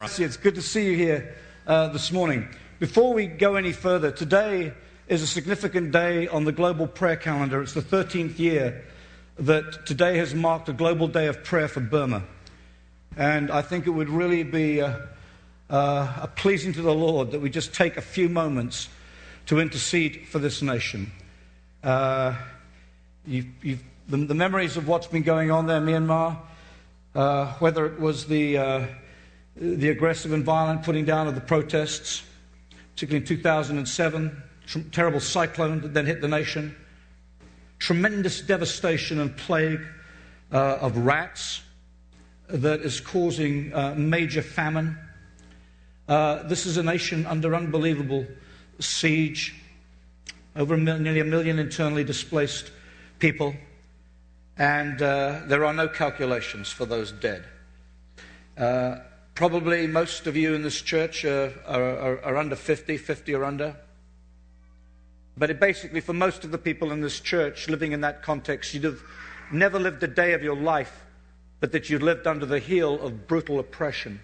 It's good to see you here this morning. Before we go any further, today is a significant day on the global prayer calendar. It's the 13th year that today has marked a global day of prayer for Burma. And I think it would really be pleasing to the Lord that we just take a few moments to intercede for this nation. The memories of what's been going on there in Myanmar, whether it was the aggressive and violent putting down of the protests, particularly in 2007, terrible cyclone that then hit the nation, tremendous devastation and plague of rats that is causing major famine. This is a nation under unbelievable siege, over nearly a million internally displaced people, and there are no calculations for those dead. Probably most of you in this church are under 50 or under. But basically, for most of the people in this church living in that context, you'd have never lived a day of your life, but that you'd lived under the heel of brutal oppression.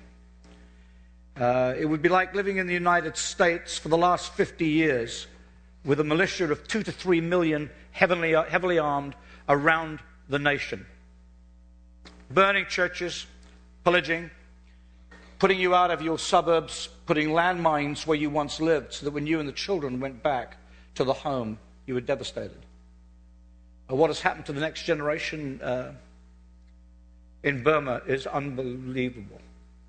It would be like living in the United States for the last 50 years with a militia of 2 to 3 million heavily armed around the nation. Burning churches, pillaging, putting you out of your suburbs, putting landmines where you once lived, so that when you and the children went back to the home, you were devastated. What has happened to the next generation in Burma is unbelievable.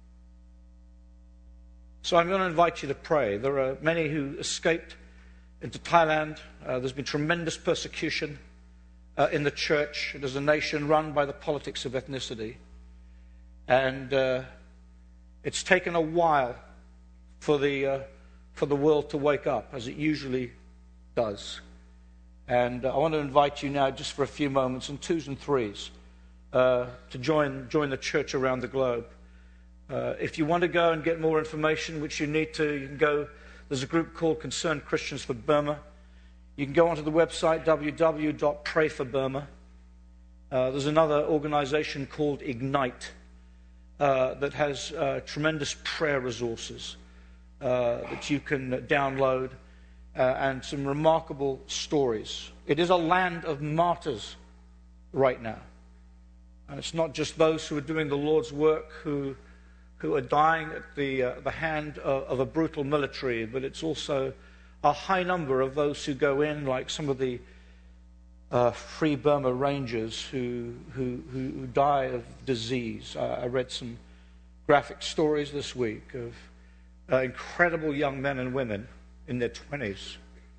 So I'm going to invite you to pray. There are many who escaped into Thailand. There's been tremendous persecution in the church. It is a nation run by the politics of ethnicity. And it's taken a while for the world to wake up, as it usually does. And I want to invite you now, just for a few moments, in twos and threes, to join the church around the globe. If you want to go and get more information, which you need to, you can go. There's a group called Concerned Christians for Burma. You can go onto the website www.prayforburma. There's another organization called Ignite that has tremendous prayer resources that you can download and some remarkable stories. It is a land of martyrs right now. And it's not just those who are doing the Lord's work who are dying at the hand of a brutal military, but it's also a high number of those who go in, like some of the Free Burma Rangers who die of disease. I read some graphic stories this week of incredible young men and women in their 20s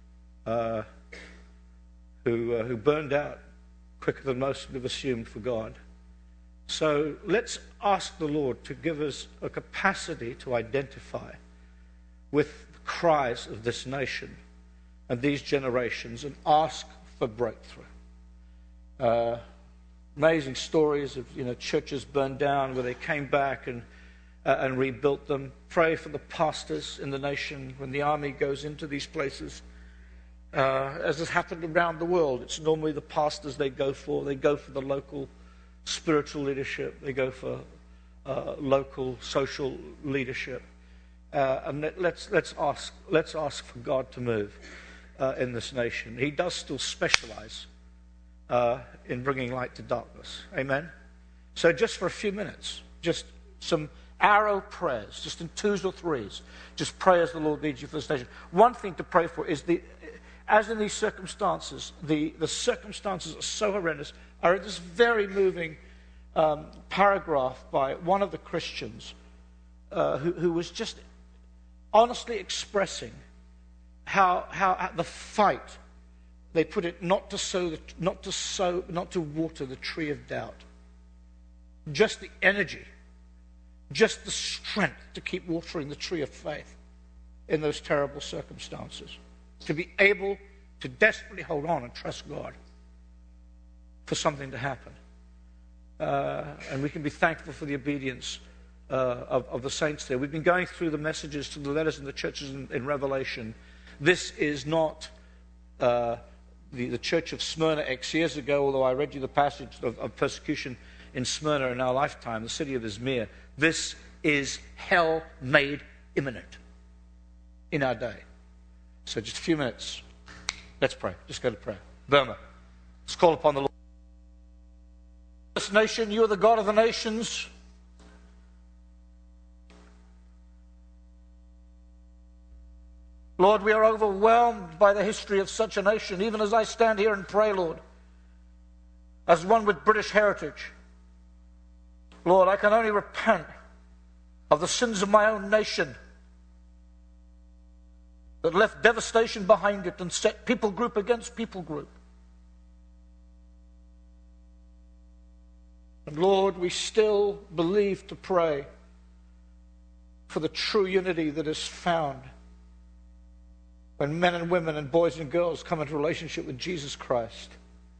who burned out quicker than most would have assumed for God. So let's ask the Lord to give us a capacity to identify with the cries of this nation and these generations and ask for breakthrough. Amazing stories of churches burned down where they came back and rebuilt them. Pray for the pastors in the nation when the army goes into these places. As has happened around the world, it's normally the pastors they go for. They go for the local spiritual leadership. They go for local social leadership. And let's ask for God to move in this nation. He does still specialize in bringing light to darkness. Amen? So just for a few minutes, just some arrow prayers, just in twos or threes, just pray as the Lord leads you for this nation. One thing to pray for is, as in these circumstances, the circumstances are so horrendous, are this very moving paragraph by one of the Christians who was just honestly expressing how at the fight, they put it, not to water the tree of doubt. Just the energy, just the strength to keep watering the tree of faith in those terrible circumstances. To be able to desperately hold on and trust God for something to happen. And we can be thankful for the obedience of the saints there. We've been going through the messages to the letters in the churches in Revelation. This is not the church of Smyrna X years ago, although I read you the passage of persecution in Smyrna in our lifetime, the city of Izmir. This is hell made imminent in our day. So just a few minutes. Let's pray. Just go to prayer. Burma. Let's call upon the Lord. This nation, you are the God of the nations. Lord, we are overwhelmed by the history of such a nation, even as I stand here and pray, Lord, as one with British heritage. Lord, I can only repent of the sins of my own nation that left devastation behind it and set people group against people group. And Lord, we still believe to pray for the true unity that is found when men and women and boys and girls come into relationship with Jesus Christ.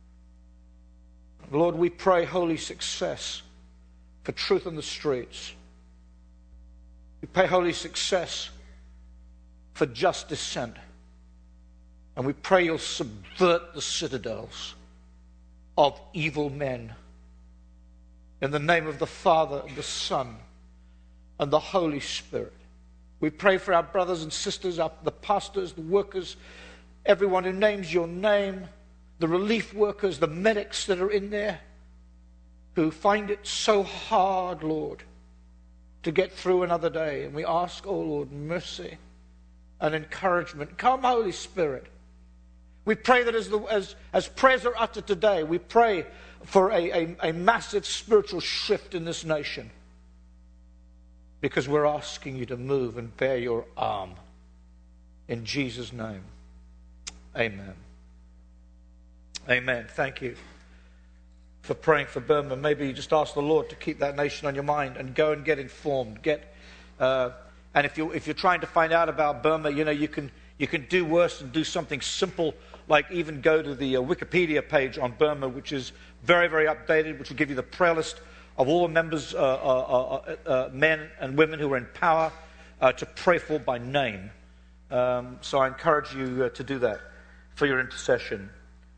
Lord, we pray holy success for truth in the streets. We pray holy success for just dissent. And we pray you'll subvert the citadels of evil men. In the name of the Father, and the Son, and the Holy Spirit. We pray for our brothers and sisters, the pastors, the workers, everyone who names your name, the relief workers, the medics that are in there, who find it so hard, Lord, to get through another day. And we ask, oh Lord, mercy and encouragement. Come, Holy Spirit. We pray that as prayers are uttered today, we pray for a massive spiritual shift in this nation. Because we're asking you to move and bear your arm. In Jesus' name. Amen. Amen. Thank you for praying for Burma. Maybe you just ask the Lord to keep that nation on your mind and go and get informed. And if you're trying to find out about Burma, you can do worse and do something simple, like even go to the Wikipedia page on Burma, which is very, very updated, which will give you the prayer list of all the members, men and women who are in power, to pray for by name. So I encourage you to do that for your intercession.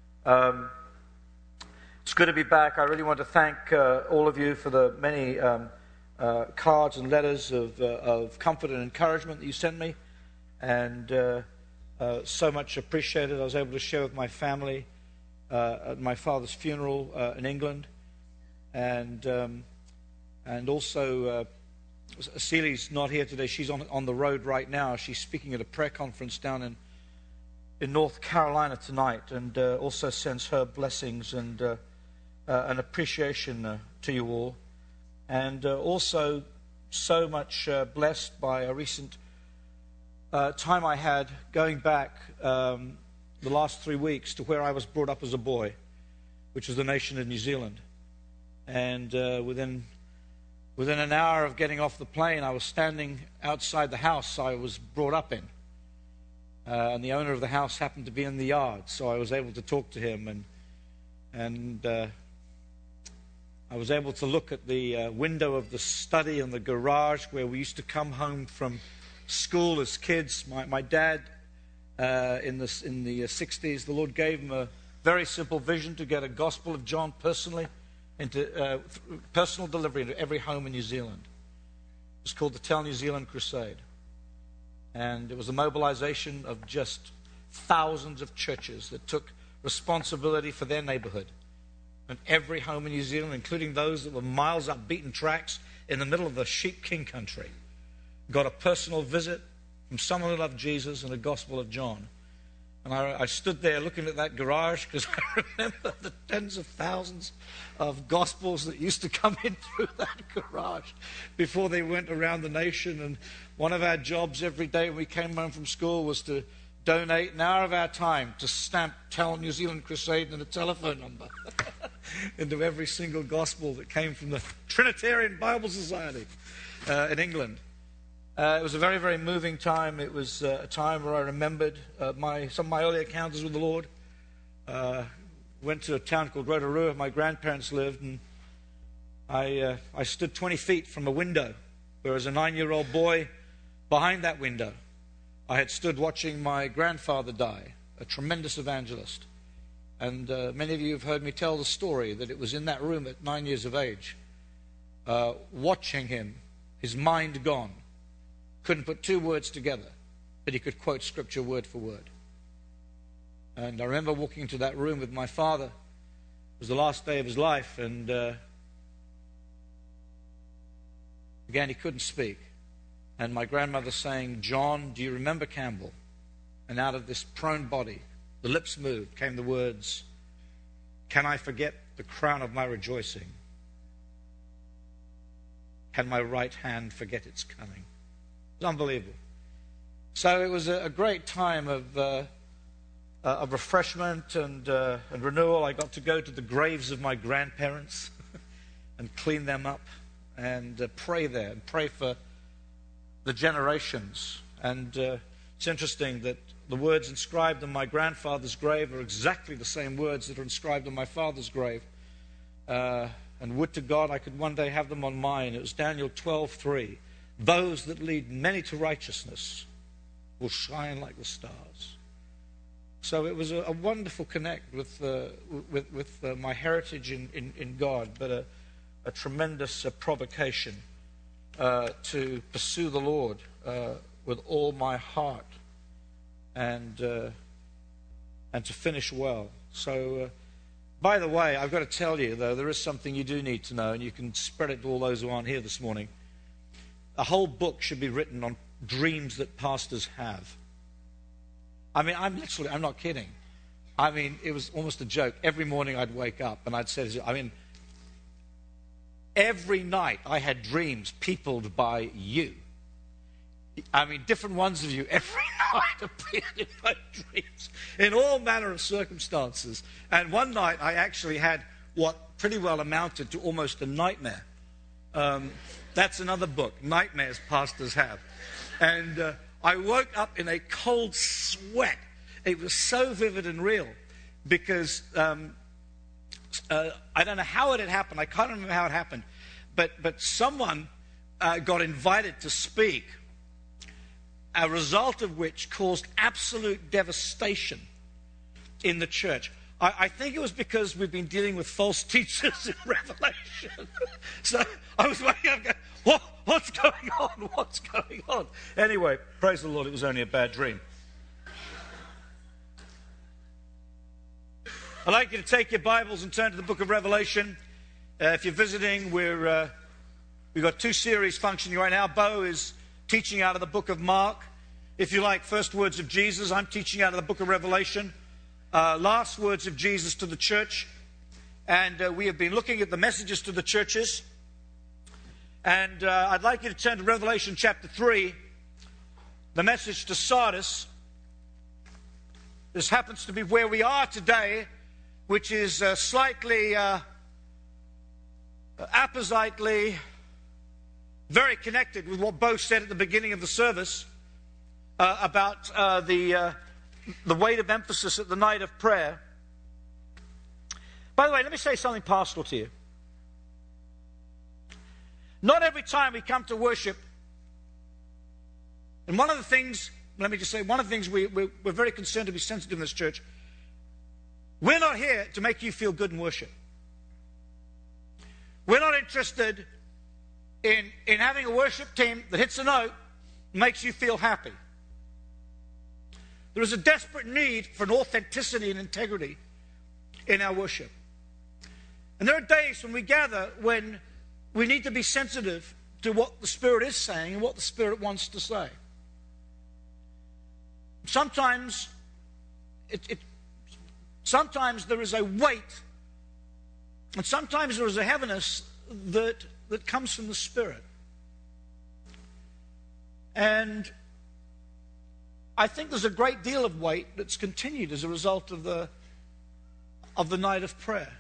It's good to be back. I really want to thank all of you for the many cards and letters of comfort and encouragement that you sent me. And so much appreciated. I was able to share with my family at my father's funeral in England. And also, Celi's not here today. She's on the road right now. She's speaking at a prayer conference down in North Carolina tonight, and also sends her blessings and an appreciation to you all. And also so much blessed by a recent time I had going back the last 3 weeks to where I was brought up as a boy, which was the nation of New Zealand. And within an hour of getting off the plane, I was standing outside the house I was brought up in. And the owner of the house happened to be in the yard, so I was able to talk to him. And I was able to look at the window of the study and the garage where we used to come home from school as kids. My dad, in the 60s, the Lord gave him a very simple vision to get a Gospel of John personally into personal delivery into every home in New Zealand. It was called the Tell New Zealand Crusade. And it was a mobilization of just thousands of churches that took responsibility for their neighborhood. And every home in New Zealand, including those that were miles up beaten tracks in the middle of the sheep king country, got a personal visit from someone who loved Jesus and a Gospel of John. And I stood there looking at that garage because I remember the tens of thousands of Gospels that used to come in through that garage before they went around the nation. And one of our jobs every day when we came home from school was to donate an hour of our time to stamp Tell New Zealand Crusade and a telephone number into every single Gospel that came from the Trinitarian Bible Society in England. It was a very, very moving time. It was a time where I remembered some of my early encounters with the Lord. Went to a town called Rotorua where my grandparents lived, and I stood 20 feet from a window, where as a 9-year-old boy, behind that window, I had stood watching my grandfather die, a tremendous evangelist. And many of you have heard me tell the story that it was in that room at 9 years of age, watching him his mind gone, couldn't put two words together, but he could quote Scripture word for word. And I remember walking into that room with my father. It was the last day of his life, and again, he couldn't speak. And my grandmother saying, "John, do you remember Campbell?" And out of this prone body, the lips moved, came the words, "Can I forget the crown of my rejoicing? Can my right hand forget its cunning?" It was unbelievable. So it was a great time of refreshment and renewal. I got to go to the graves of my grandparents and clean them up and pray there and pray for the generations. And it's interesting that the words inscribed on my grandfather's grave are exactly the same words that are inscribed on my father's grave. And would to God I could one day have them on mine. It was Daniel 12:3. "Those that lead many to righteousness will shine like the stars." So it was a wonderful connect with my heritage in God, but a tremendous provocation to pursue the Lord with all my heart and to finish well. So, by the way, I've got to tell you, though, there is something you do need to know, and you can spread it to all those who aren't here this morning. A whole book should be written on dreams that pastors have. I mean, I'm not kidding. I mean, it was almost a joke. Every morning I'd wake up and I'd say, every night I had dreams peopled by you. I mean, different ones of you every night appeared in my dreams in all manner of circumstances. And one night I actually had what pretty well amounted to almost a nightmare. That's another book, Nightmares Pastors Have. And I woke up in a cold sweat. It was so vivid and real because I don't know how it had happened. I can't remember how it happened. But someone got invited to speak, a result of which caused absolute devastation in the church. I think it was because we've been dealing with false teachers in Revelation. So I was waking up going, what's going on? What's going on? Anyway, praise the Lord, it was only a bad dream. I'd like you to take your Bibles and turn to the book of Revelation. If you're visiting, we've got two series functioning right now. Bo is teaching out of the book of Mark. If you like first words of Jesus, I'm teaching out of the book of Revelation. Last words of Jesus to the church. And we have been looking at the messages to the churches. And I'd like you to turn to Revelation chapter 3, the message to Sardis. This happens to be where we are today, which is slightly appositely very connected with what Bo said at the beginning of the service about the weight of emphasis at the night of prayer. By the way, let me say something pastoral to you. Not every time we come to worship, and one of the things, let me just say, one of the things we're very concerned to be sensitive in this church, we're not here to make you feel good in worship. We're not interested in having a worship team that hits a note and makes you feel happy. There is a desperate need for an authenticity and integrity in our worship. And there are days when we gather when we need to be sensitive to what the Spirit is saying and what the Spirit wants to say. Sometimes sometimes there is a weight, and sometimes there is a heaviness that comes from the Spirit. And I think there's a great deal of weight that's continued as a result of the night of prayer.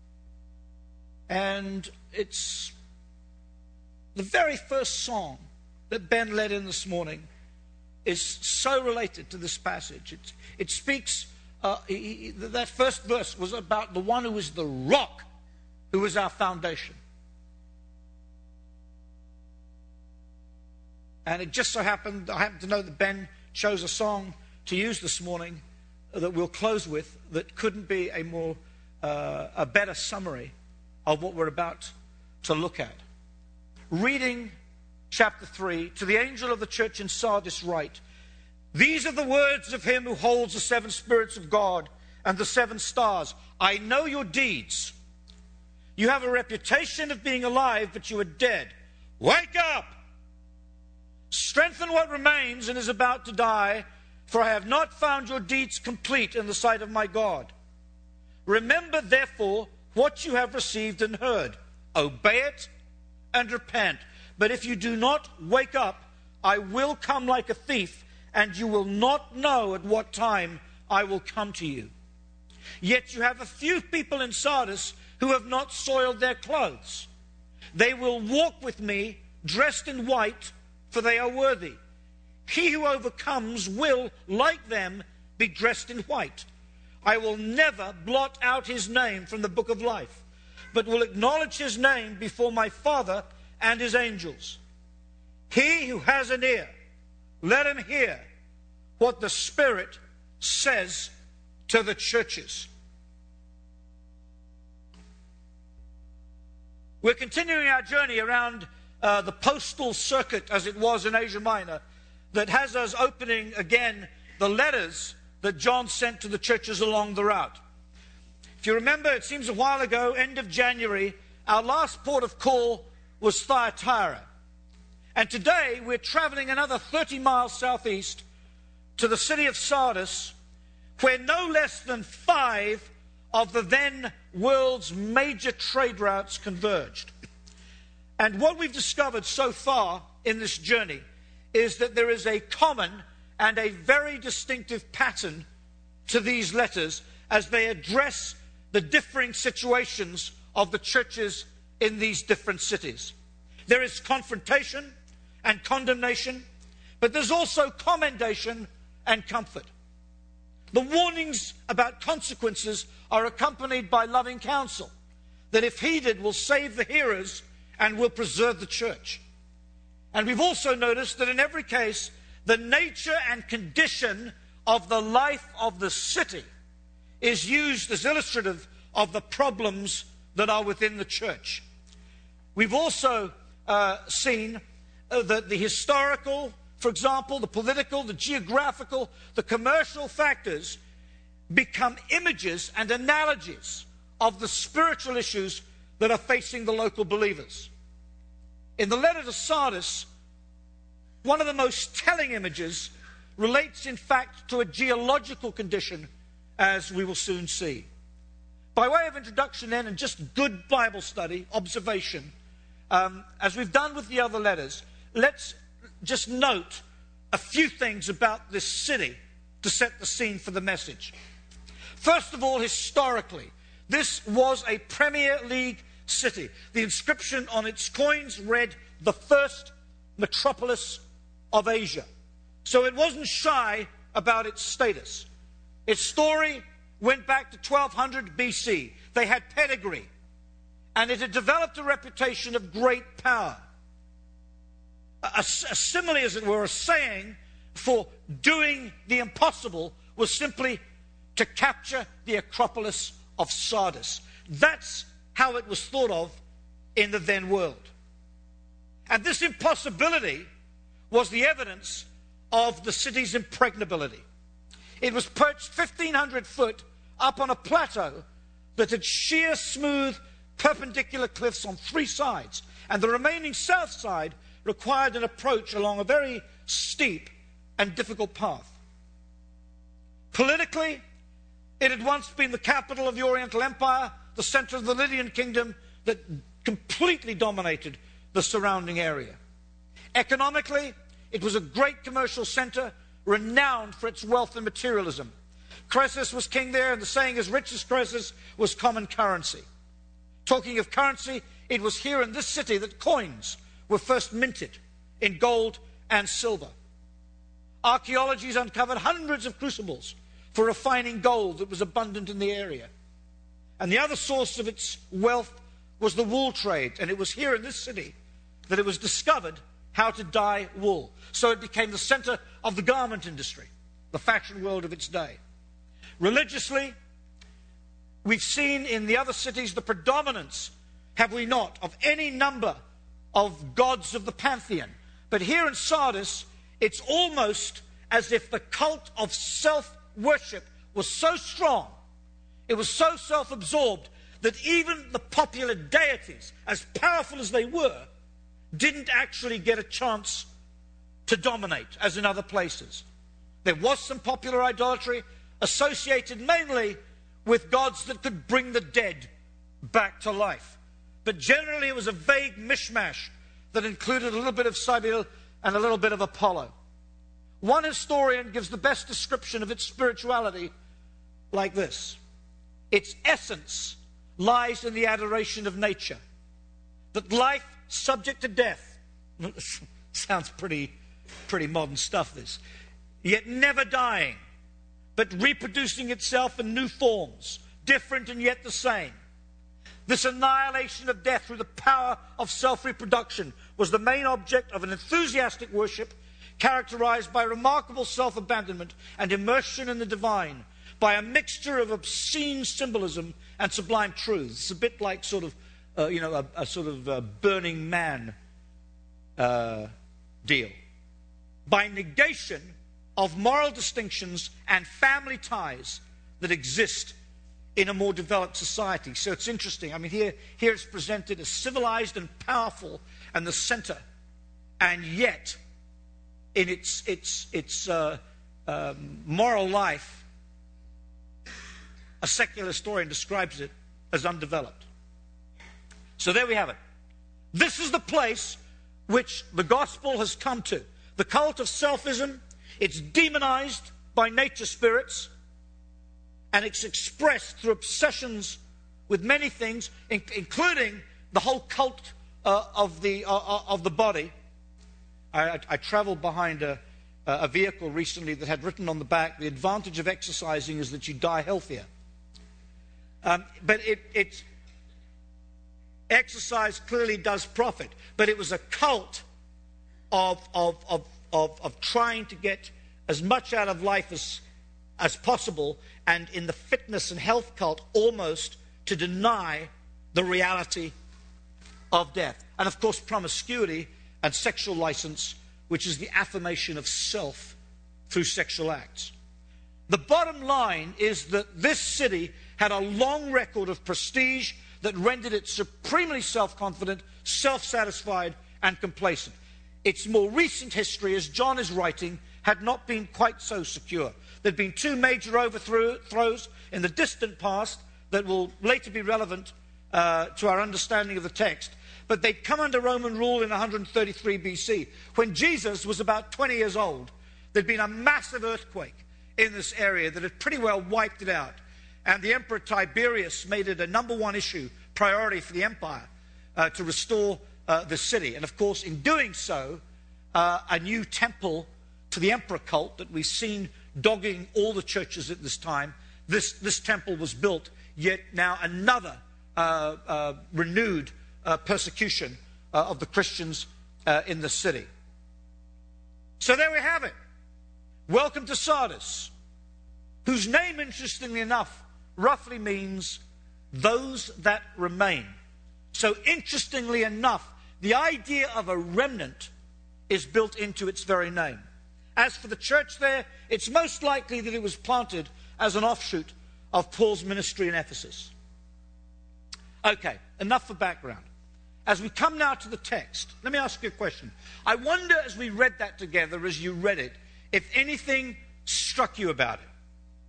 And it's the very first song that Ben led in this morning is so related to this passage. It speaks, that first verse was about the one who is the rock, who is our foundation. And it just so happened, I happen to know that Ben chose a song to use this morning that we'll close with that couldn't be a better summary of what we're about to look at. Reading chapter 3, to the angel of the church in Sardis write, these are the words of him who holds the 7 spirits of God and the 7 stars. I know your deeds. You have a reputation of being alive, but you are dead. Wake up! Strengthen what remains and is about to die, for I have not found your deeds complete in the sight of my God. Remember, therefore, what you have received and heard. Obey it and repent. But if you do not wake up, I will come like a thief, and you will not know at what time I will come to you. Yet you have a few people in Sardis who have not soiled their clothes. They will walk with me dressed in white, for they are worthy. He who overcomes will, like them, be dressed in white. I will never blot out his name from the book of life, but will acknowledge his name before my Father and his angels. He who has an ear, let him hear what the Spirit says to the churches. We're continuing our journey around the postal circuit, as it was in Asia Minor, that has us opening again the letters that John sent to the churches along the route. If you remember, it seems a while ago, end of January, our last port of call was Thyatira. And today we're traveling another 30 miles southeast to the city of Sardis, where no less than 5 of the then world's major trade routes converged. And what we've discovered so far in this journey is that there is a common and a very distinctive pattern to these letters as they address the differing situations of the churches in these different cities. There is confrontation and condemnation, but there's also commendation and comfort. The warnings about consequences are accompanied by loving counsel that, if heeded, will save the hearers and will preserve the church. And we've also noticed that in every case, the nature and condition of the life of the city is used as illustrative of the problems that are within the church. We've also seen that the historical, for example, the political, the geographical, the commercial factors become images and analogies of the spiritual issues that are facing the local believers. In the letter to Sardis, one of the most telling images relates, in fact, to a geological condition, as we will soon see. By way of introduction then, and just good Bible study, observation, as we've done with the other letters, let's just note a few things about this city to set the scene for the message. First of all, historically, this was a Premier League city. The inscription on its coins read, the first metropolis of Asia. So it wasn't shy about its status. Its story went back to 1200 BC. They had pedigree, and it had developed a reputation of great power. A simile, as it were, a saying for doing the impossible was simply to capture the Acropolis of Sardis. That's how it was thought of in the then world. And this impossibility was the evidence of the city's impregnability. It was perched 1,500 foot up on a plateau that had sheer, smooth, perpendicular cliffs on 3 sides, and the remaining south side required an approach along a very steep and difficult path. Politically, it had once been the capital of the Oriental Empire, the center of the Lydian kingdom that completely dominated the surrounding area. Economically, it was a great commercial center, renowned for its wealth and materialism. Croesus was king there, and the saying, as rich as Croesus, was common currency. Talking of currency, it was here in this city that coins were first minted in gold and silver. Archaeology has uncovered hundreds of crucibles for refining gold that was abundant in the area. And the other source of its wealth was the wool trade, and it was here in this city that it was discovered how to dye wool. So it became the center of the garment industry, the fashion world of its day. Religiously, we've seen in the other cities the predominance, have we not, of any number of gods of the pantheon. But here in Sardis, it's almost as if the cult of self-worship was so strong, it was so self-absorbed, that even the popular deities, as powerful as they were, didn't actually get a chance to dominate as in other places. There was some popular idolatry associated mainly with gods that could bring the dead back to life. But generally it was a vague mishmash that included a little bit of Cybele and a little bit of Apollo. One historian gives the best description of its spirituality like this: its essence lies in the adoration of nature. That life subject to death, sounds pretty modern stuff this, yet never dying, but reproducing itself in new forms, different and yet the same. This annihilation of death through the power of self-reproduction was the main object of an enthusiastic worship characterized by remarkable self-abandonment and immersion in the divine, by a mixture of obscene symbolism and sublime truths. It's a bit like sort of, a sort of Burning Man deal. By negation of moral distinctions and family ties that exist in a more developed society. So it's interesting. I mean, here it's presented as civilized and powerful and the center, and yet in its moral life, a secular historian describes it as undeveloped. So there we have it. This is the place which the gospel has come to. The cult of selfism, it's demonized by nature spirits, and it's expressed through obsessions with many things, including the whole cult of the body. I traveled behind a vehicle recently that had written on the back, "The advantage of exercising is that you die healthier." But exercise clearly does profit, but it was a cult of trying to get as much out of life as possible, and in the fitness and health cult, almost to deny the reality of death. And of course, promiscuity and sexual license, which is the affirmation of self through sexual acts. The bottom line is that this city had a long record of prestige that rendered it supremely self-confident, self-satisfied, and complacent. Its more recent history, as John is writing, had not been quite so secure. There had been two major overthrows in the distant past that will later be relevant to our understanding of the text. But they'd come under Roman rule in 133 BC. When Jesus was about 20 years old, there'd been a massive earthquake in this area that had pretty well wiped it out. And the Emperor Tiberius made it a number one issue, priority for the empire, to restore the city. And of course, in doing so, a new temple to the emperor cult that we've seen dogging all the churches at this time, this temple was built, yet now another renewed persecution of the Christians in the city. So there we have it. Welcome to Sardis, whose name, interestingly enough, roughly means those that remain. So interestingly enough, the idea of a remnant is built into its very name. As for the church there, it's most likely that it was planted as an offshoot of Paul's ministry in Ephesus. Okay, enough for background. As we come now to the text, let me ask you a question. I wonder, as we read that together, as you read it, if anything struck you about it.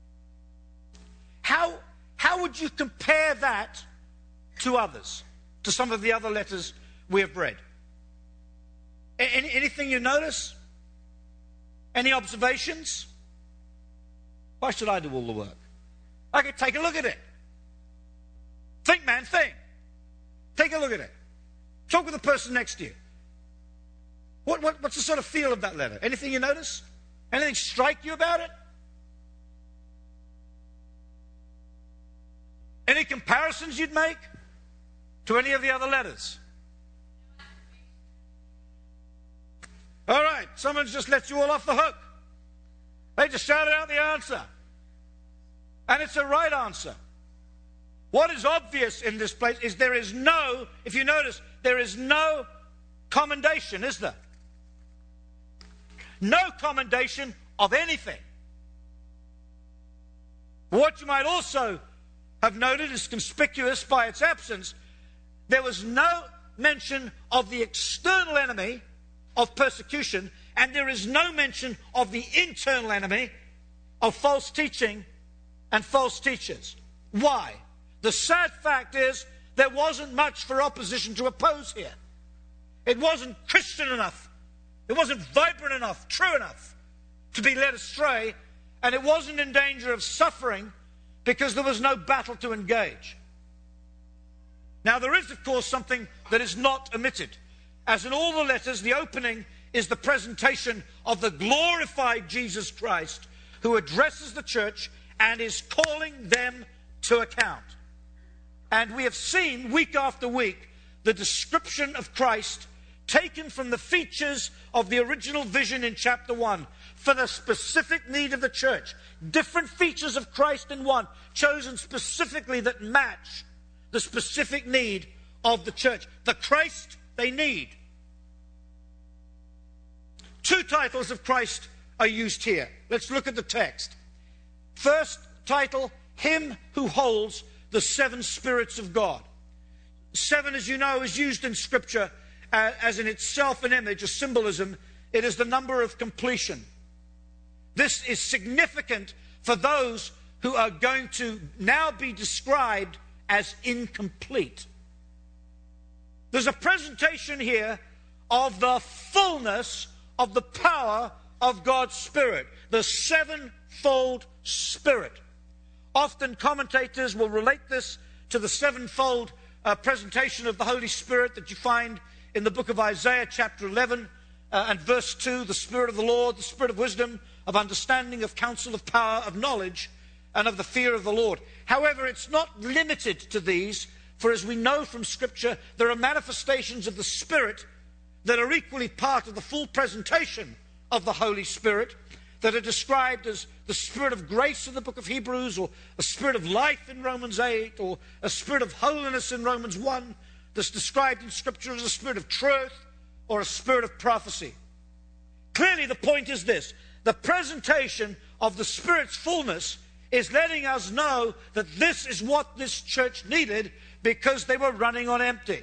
How would you compare that to others, to some of the other letters we have read? Anything you notice? Any observations? Why should I do all the work? I could take a look at it. Think, man, think. Take a look at it. Talk with the person next to you. What's the sort of feel of that letter? Anything you notice? Anything strike you about it? Any comparisons you'd make to any of the other letters? All right, someone's just let you all off the hook. They just shouted out the answer. And it's a right answer. What is obvious in this place is there is no, if you notice, there is no commendation, is there? No commendation of anything. What you might also have noted is conspicuous by its absence. There was no mention of the external enemy of persecution, and there is no mention of the internal enemy of false teaching and false teachers. Why? The sad fact is there wasn't much for opposition to oppose here. It wasn't Christian enough. It wasn't vibrant enough, true enough to be led astray, and it wasn't in danger of suffering because there was no battle to engage. Now, there is, of course, something that is not omitted. As in all the letters, the opening is the presentation of the glorified Jesus Christ, who addresses the church and is calling them to account. And we have seen week after week the description of Christ taken from the features of the original vision in chapter 1 for the specific need of the church. Different features of Christ in one, chosen specifically that match the specific need of the church. The Christ they need. Two titles of Christ are used here. Let's look at the text. First title, Him who holds the seven spirits of God. Seven, as you know, is used in Scripture as in itself an image, a symbolism. It is the number of completion. This is significant for those who are going to now be described as incomplete. There's a presentation here of the fullness of the power of God's Spirit, the sevenfold Spirit. Often commentators will relate this to the sevenfold presentation of the Holy Spirit that you find in the book of Isaiah chapter 11 and verse 2, the Spirit of the Lord, the Spirit of wisdom, of understanding, of counsel, of power, of knowledge, and of the fear of the Lord. However, it's not limited to these, for as we know from Scripture, there are manifestations of the Spirit that are equally part of the full presentation of the Holy Spirit, that are described as the Spirit of grace in the book of Hebrews, or a Spirit of life in Romans 8, or a Spirit of holiness in Romans 1, that's described in Scripture as a Spirit of truth, or a Spirit of prophecy. Clearly the point is this: the presentation of the Spirit's fullness is letting us know that this is what this church needed because they were running on empty.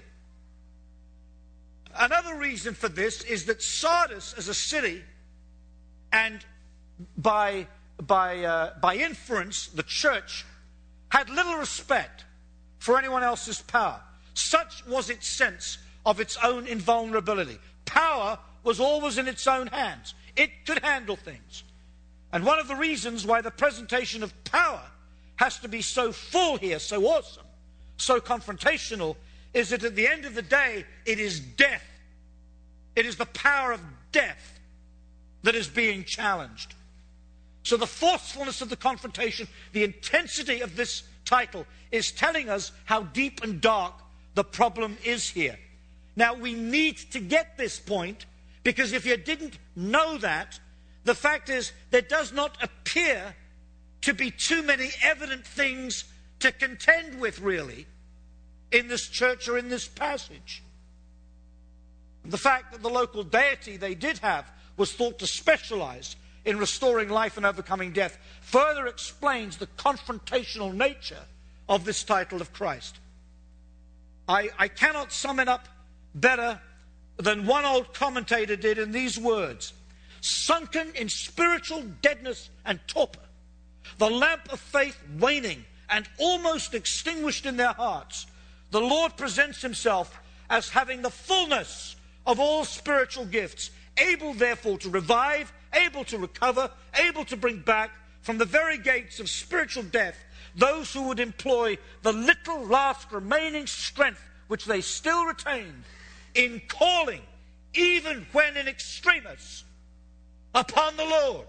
Another reason for this is that Sardis as a city, and by inference the church, had little respect for anyone else's power. Such was its sense of its own invulnerability. Power was always in its own hands. It could handle things. And one of the reasons why the presentation of power has to be so full here, so awesome, so confrontational, is that at the end of the day, it is death. It is the power of death that is being challenged. So the forcefulness of the confrontation, the intensity of this title, is telling us how deep and dark the problem is here. Now, we need to get this point, because if you didn't know that, the fact is there does not appear to be too many evident things to contend with, really, in this church or in this passage. The fact that the local deity they did have was thought to specialize in restoring life and overcoming death further explains the confrontational nature of this title of Christ. I cannot sum it up better than one old commentator did in these words: sunken in spiritual deadness and torpor, the lamp of faith waning and almost extinguished in their hearts, the Lord presents himself as having the fullness of all spiritual gifts, able therefore to revive, able to recover, able to bring back from the very gates of spiritual death those who would employ the little last remaining strength which they still retain in calling, even when in extremis, upon the Lord.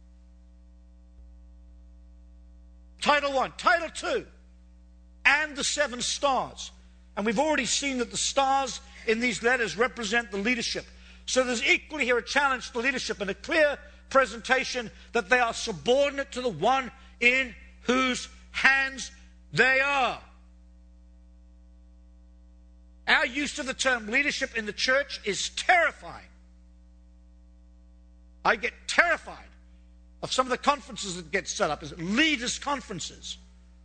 Title 1. Title 2, and the seven stars. And we've already seen that the stars in these letters represent the leadership. So there's equally here a challenge to leadership and a clear presentation that they are subordinate to the one in whose hands they are. Our use of the term leadership in the church is terrifying. I get terrified of some of the conferences that get set up as leaders' conferences.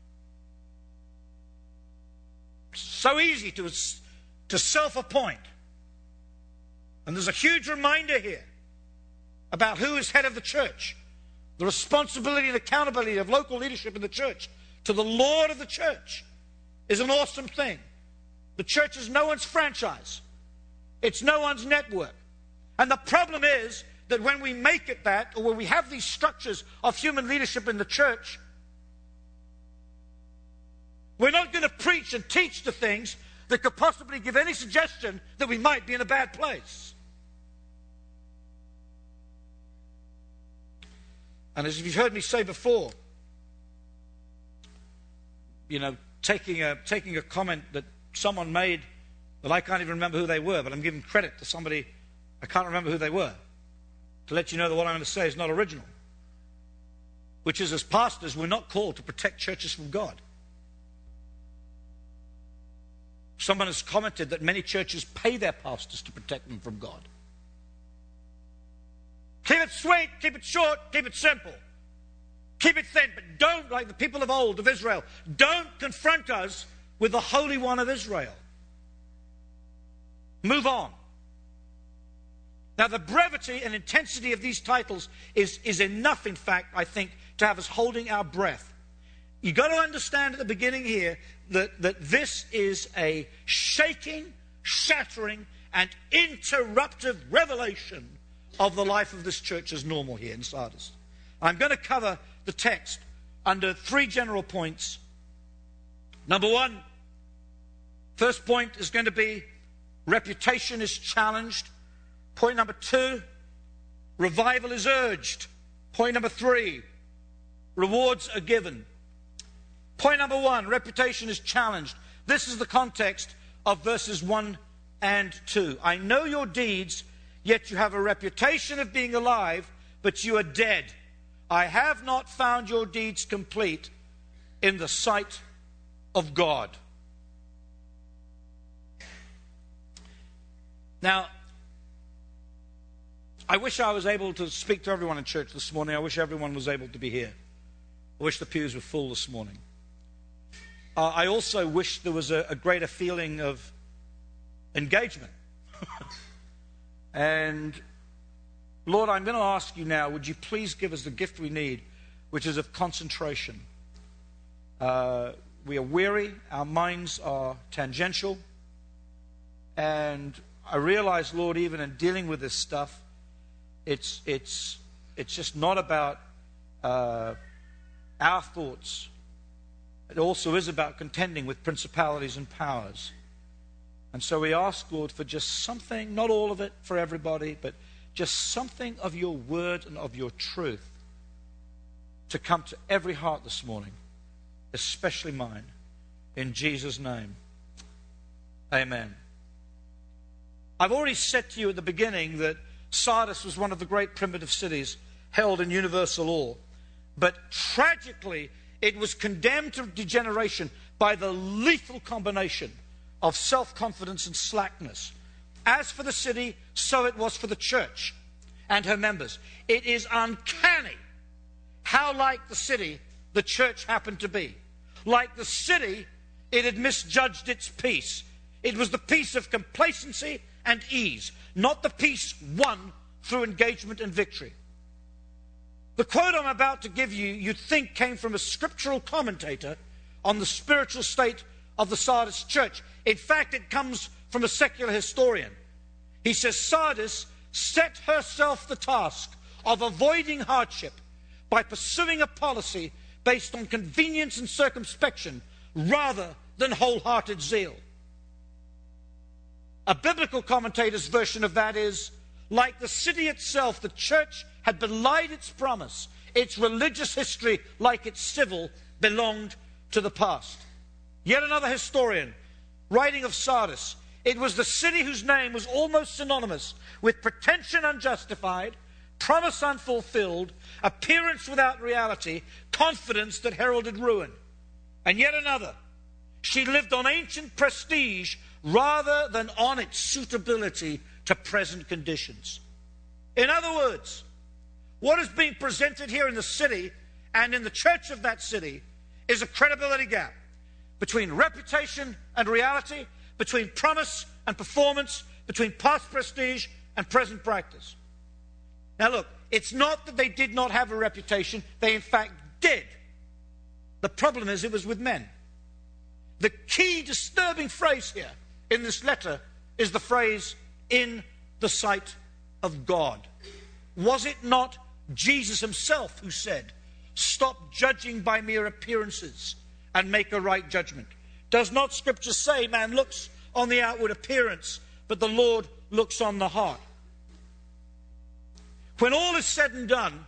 So easy to self-appoint. And there's a huge reminder here about who is head of the church. The responsibility and accountability of local leadership in the church to the Lord of the church is an awesome thing. The church is no one's franchise. It's no one's network. And the problem is that when we make it that, or when we have these structures of human leadership in the church, we're not going to preach and teach the things that could possibly give any suggestion that we might be in a bad place. And as you've heard me say before, taking a comment that someone made that I can't even remember who they were, but I'm giving credit to somebody I can't remember who they were, to let you know that what I'm going to say is not original. Which is, as pastors, we're not called to protect churches from God. Someone has commented that many churches pay their pastors to protect them from God. Keep it sweet, keep it short, keep it simple. Keep it thin, but don't, like the people of old, of Israel, don't confront us with the Holy One of Israel. Move on. Now, the brevity and intensity of these titles is enough, in fact, I think, to have us holding our breath. You've got to understand at the beginning here that this is a shaking, shattering, and interruptive revelation of the life of this church as normal here in Sardis. I'm going to cover the text under three general points. Number one, first point is going to be reputation is challenged. Point number two, revival is urged. Point number three, rewards are given. Point number one, reputation is challenged. This is the context of verses 1 and 2. I know your deeds, yet you have a reputation of being alive, but you are dead. I have not found your deeds complete in the sight of God. Now, I wish I was able to speak to everyone in church this morning. I wish everyone was able to be here. I wish the pews were full this morning. I also wish there was a greater feeling of engagement. And Lord, I'm going to ask you now, would you please give us the gift we need, which is of concentration. We are weary, our minds are tangential, and I realize, Lord, even in dealing with this stuff, it's just not about our thoughts. It also is about contending with principalities and powers. And so we ask, Lord, for just something, not all of it for everybody, but just something of your word and of your truth to come to every heart this morning, especially mine. In Jesus' name, amen. I've already said to you at the beginning that Sardis was one of the great primitive cities held in universal awe. But tragically, it was condemned to degeneration by the lethal combination of self-confidence and slackness. As for the city, so it was for the church and her members. It is uncanny how like the city the church happened to be. Like the city, it had misjudged its peace. It was the peace of complacency and ease, not the peace won through engagement and victory. The quote I'm about to give you, you'd think came from a scriptural commentator on the spiritual state of the Sardis church. In fact, it comes from a secular historian. He says, Sardis set herself the task of avoiding hardship by pursuing a policy based on convenience and circumspection rather than wholehearted zeal. A biblical commentator's version of that is, like the city itself, the church had belied its promise. Its religious history, like its civil, belonged to the past. Yet another historian, writing of Sardis, it was the city whose name was almost synonymous with pretension unjustified, promise unfulfilled, appearance without reality, confidence that heralded ruin. And yet another, she lived on ancient prestige rather than on its suitability to present conditions. In other words, what is being presented here in the city and in the church of that city is a credibility gap between reputation and reality, between promise and performance, between past prestige and present practice. Now look, it's not that they did not have a reputation, they in fact did. The problem is it was with men. The key disturbing phrase here in this letter is the phrase, in the sight of God. Was it not Jesus himself who said, stop judging by mere appearances and make a right judgment? Does not Scripture say man looks on the outward appearance, but the Lord looks on the heart? When all is said and done,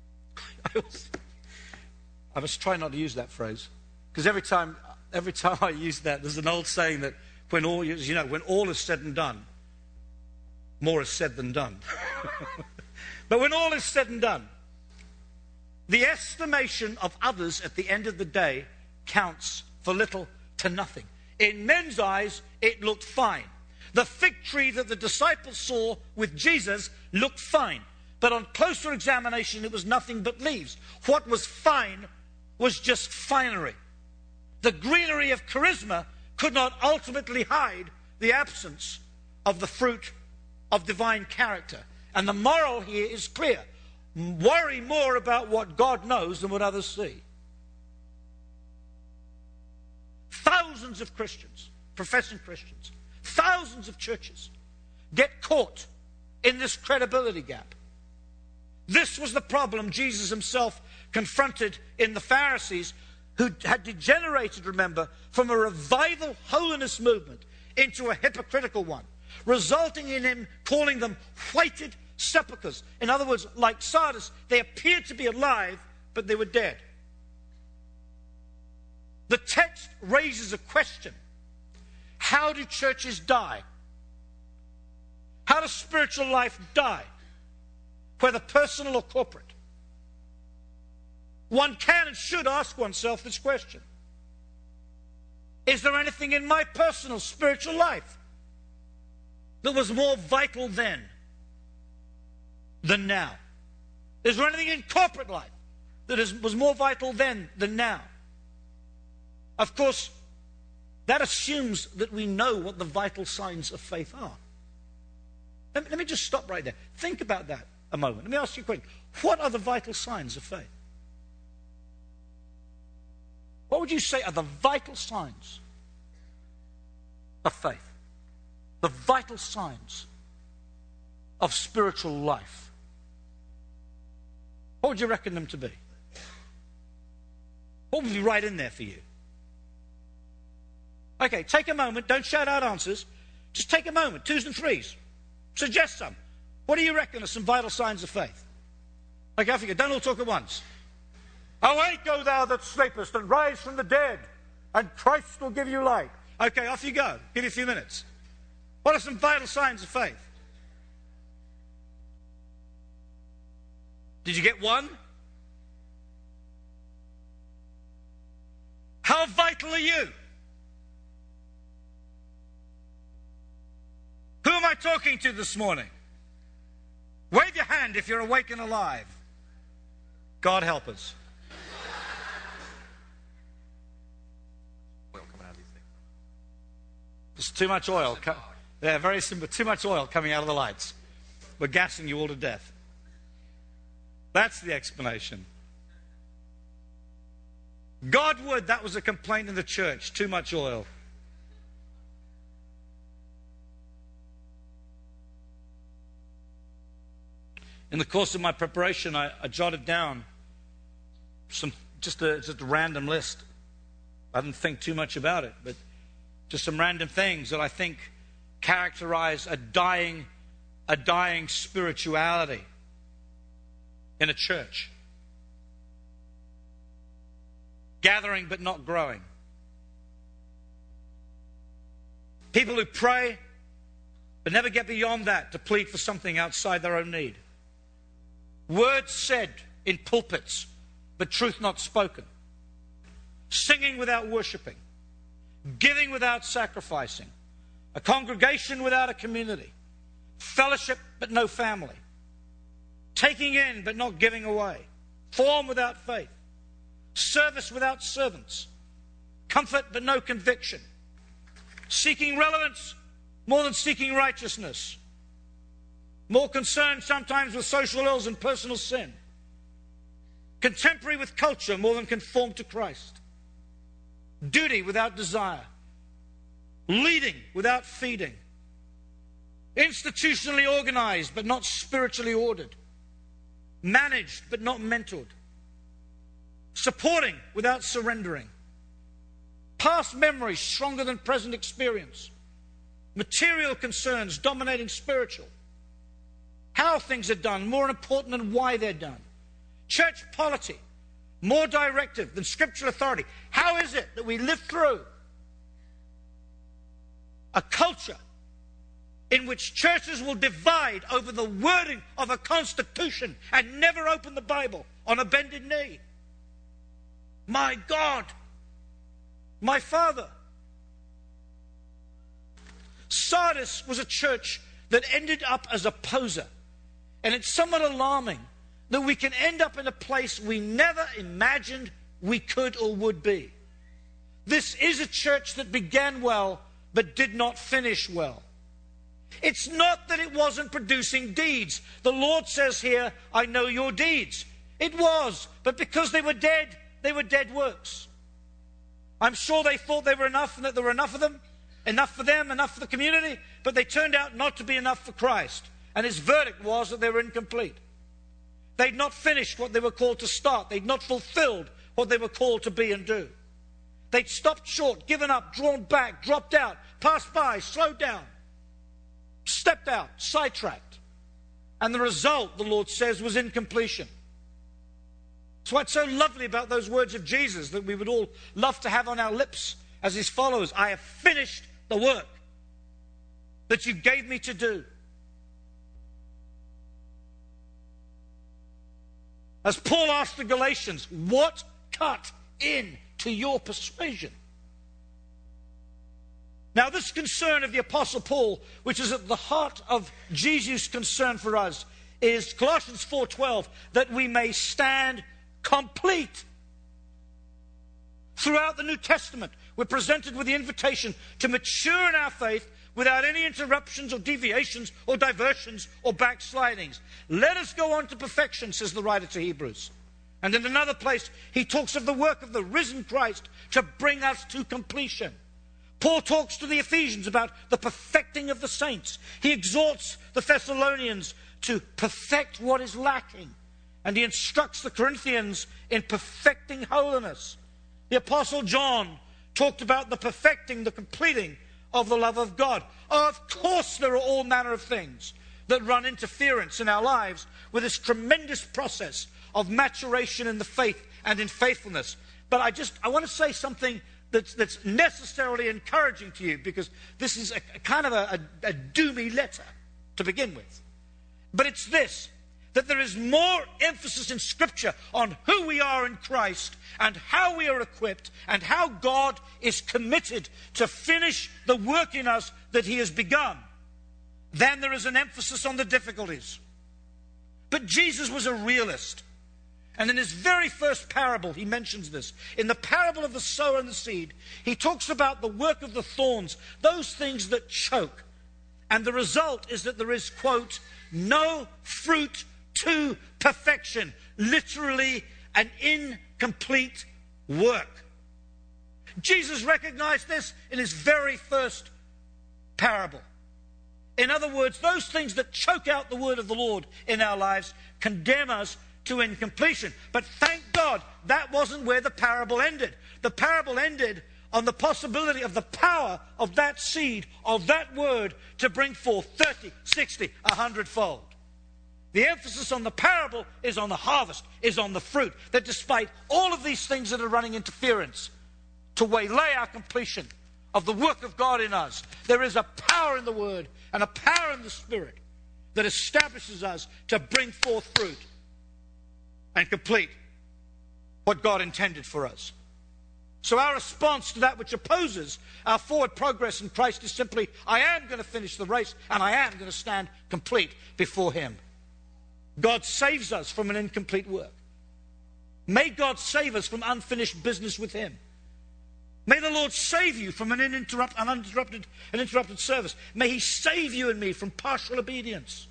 I must try not to use that phrase, because every time I use that, there's an old saying that when all is said and done, more is said than done. But when all is said and done, the estimation of others at the end of the day counts for little to nothing. In men's eyes, it looked fine. The fig tree that the disciples saw with Jesus looked fine. But on closer examination, it was nothing but leaves. What was fine was just finery. The greenery of charisma could not ultimately hide the absence of the fruit of divine character. And the moral here is clear. Worry more about what God knows than what others see. Thousands of Christians, professing Christians, thousands of churches get caught in this credibility gap. This was the problem Jesus himself confronted in the Pharisees, who had degenerated, remember, from a revival holiness movement into a hypocritical one, resulting in him calling them whited sepulchres. In other words, like Sardis, they appeared to be alive, but they were dead. The text raises a question. How do churches die? How does spiritual life die? Whether personal or corporate. One can and should ask oneself this question. Is there anything in my personal spiritual life that was more vital then than now? Is there anything in corporate life that was more vital then than now? Of course, that assumes that we know what the vital signs of faith are. Let me just stop right there. Think about that a moment. Let me ask you a question. What are the vital signs of faith? What would you say are the vital signs of faith? The vital signs of spiritual life? What would you reckon them to be? What would be right in there for you? Okay, take a moment. Don't shout out answers. Just take a moment. 2s and 3s. Suggest some. What do you reckon are some vital signs of faith? Okay, off you go. Don't all talk at once. Awake, O thou that sleepest, and rise from the dead, and Christ will give you light. Okay, off you go. Give you a few minutes. What are some vital signs of faith? Did you get one? How vital are you? Who am I talking to this morning? Wave your hand if you're awake and alive. God help us. Oil coming out of these things. There's too much oil. Yeah, very simple. Too much oil coming out of the lights. We're gassing you all to death. That's the explanation. God would, that was a complaint in the church. Too much oil. In the course of my preparation, I jotted down just a random list. I didn't think too much about it, but just some random things that I think characterize a dying spirituality in a church. Gathering but not growing. People who pray but never get beyond that to plead for something outside their own need. Words said in pulpits, but truth not spoken. Singing without worshiping. Giving without sacrificing. A congregation without a community. Fellowship but no family. Taking in but not giving away. Form without faith. Service without servants. Comfort but no conviction. Seeking relevance more than seeking righteousness. More concerned sometimes with social ills and personal sin. Contemporary with culture more than conformed to Christ. Duty without desire. Leading without feeding. Institutionally organized but not spiritually ordered. Managed but not mentored. Supporting without surrendering. Past memories stronger than present experience. Material concerns dominating spiritual. How things are done more important than why they're done. Church polity more directive than scriptural authority. How is it that we live through a culture in which churches will divide over the wording of a constitution and never open the Bible on a bended knee? My God, my Father. Sardis was a church that ended up as a poser. And it's somewhat alarming that we can end up in a place we never imagined we could or would be. This is a church that began well, but did not finish well. It's not that it wasn't producing deeds. The Lord says here, I know your deeds. It was, but because they were dead works. I'm sure they thought they were enough and that there were enough of them, enough for them, enough for the community, but they turned out not to be enough for Christ. And his verdict was that they were incomplete. They'd not finished what they were called to start. They'd not fulfilled what they were called to be and do. They'd stopped short, given up, drawn back, dropped out, passed by, slowed down, stepped out, sidetracked. And the result, the Lord says, was incompletion. That's why it's so lovely about those words of Jesus that we would all love to have on our lips as his followers. I have finished the work that you gave me to do. As Paul asked the Galatians, what cut into your persuasion? Now, this concern of the Apostle Paul, which is at the heart of Jesus' concern for us, is Colossians 4:12, that we may stand complete. Throughout the New Testament, we're presented with the invitation to mature in our faith without any interruptions or deviations or diversions or backslidings. Let us go on to perfection, says the writer to Hebrews. And in another place, he talks of the work of the risen Christ to bring us to completion. Paul talks to the Ephesians about the perfecting of the saints. He exhorts the Thessalonians to perfect what is lacking. And he instructs the Corinthians in perfecting holiness. The Apostle John talked about the perfecting, the completing of the love of God. Of course, there are all manner of things that run interference in our lives with this tremendous process of maturation in the faith and in faithfulness. But I want to say something that's necessarily encouraging to you, because this is a kind of a doomy letter to begin with. But it's this, that there is more emphasis in Scripture on who we are in Christ and how we are equipped and how God is committed to finish the work in us that he has begun than there is an emphasis on the difficulties. But Jesus was a realist. And in his very first parable, he mentions this. In the parable of the sower and the seed, he talks about the work of the thorns, those things that choke. And the result is that there is, quote, no fruit to perfection. Literally an incomplete work. Jesus recognized this in his very first parable. In other words, those things that choke out the word of the Lord in our lives condemn us to incompletion. But thank God that wasn't where the parable ended. The parable ended on the possibility of the power of that seed, of that word, to bring forth 30, 60, 100-fold. The emphasis on the parable is on the harvest, is on the fruit. That despite all of these things that are running interference to waylay our completion of the work of God in us, there is a power in the word and a power in the Spirit that establishes us to bring forth fruit and complete what God intended for us. So our response to that which opposes our forward progress in Christ is simply, I am going to finish the race and I am going to stand complete before him. God saves us from an incomplete work. May God save us from unfinished business with him. May the Lord save you from an uninterrupted service. May he save you and me from partial obedience.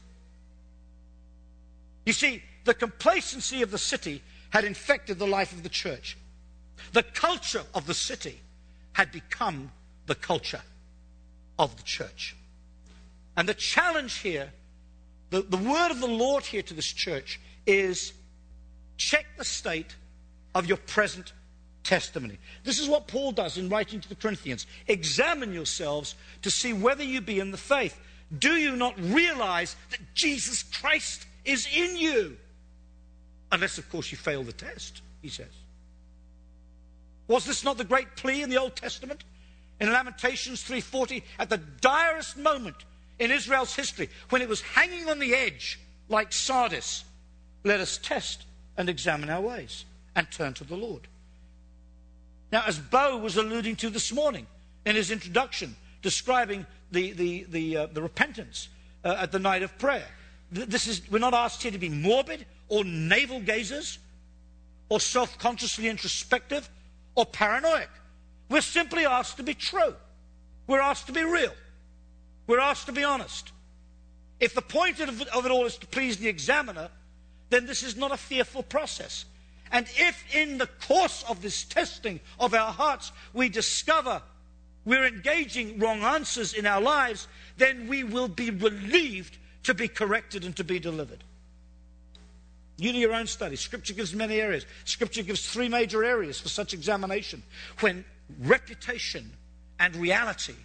You see, the complacency of the city had infected the life of the church. The culture of the city had become the culture of the church. And the challenge here, the word of the Lord here to this church is, check the state of your present testimony. This is what Paul does in writing to the Corinthians. Examine yourselves to see whether you be in the faith. Do you not realize that Jesus Christ is in you? Unless, of course, you fail the test, he says. Was this not the great plea in the Old Testament? In Lamentations 3:40, at the direst moment in Israel's history, when it was hanging on the edge like Sardis, let us test and examine our ways and turn to the Lord. Now, as Bo was alluding to this morning in his introduction, describing the repentance at the night of prayer, we're not asked here to be morbid or navel gazers or self-consciously introspective or paranoid. We're simply asked to be true. We're asked to be real. We're asked to be honest. If the point of it all is to please the examiner, then this is not a fearful process. And if in the course of this testing of our hearts we discover we're engaging wrong answers in our lives, then we will be relieved to be corrected and to be delivered. You do your own study. Scripture gives many areas. Scripture gives 3 major areas for such examination. When reputation and reality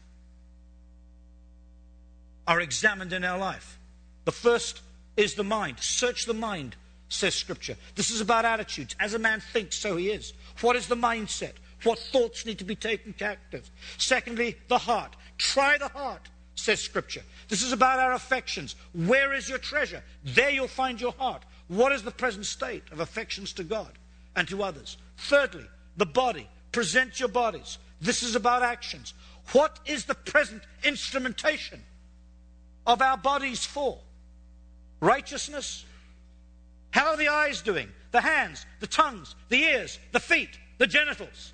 are examined in our life. The first is the mind. Search the mind, says Scripture. This is about attitudes. As a man thinks, so he is. What is the mindset? What thoughts need to be taken captive? Secondly, the heart. Try the heart, says Scripture. This is about our affections. Where is your treasure? There you'll find your heart. What is the present state of affections to God and to others? Thirdly, the body. Present your bodies. This is about actions. What is the present instrumentation of our bodies for? Righteousness. How are the eyes doing? The hands, the tongues, the ears, the feet, the genitals.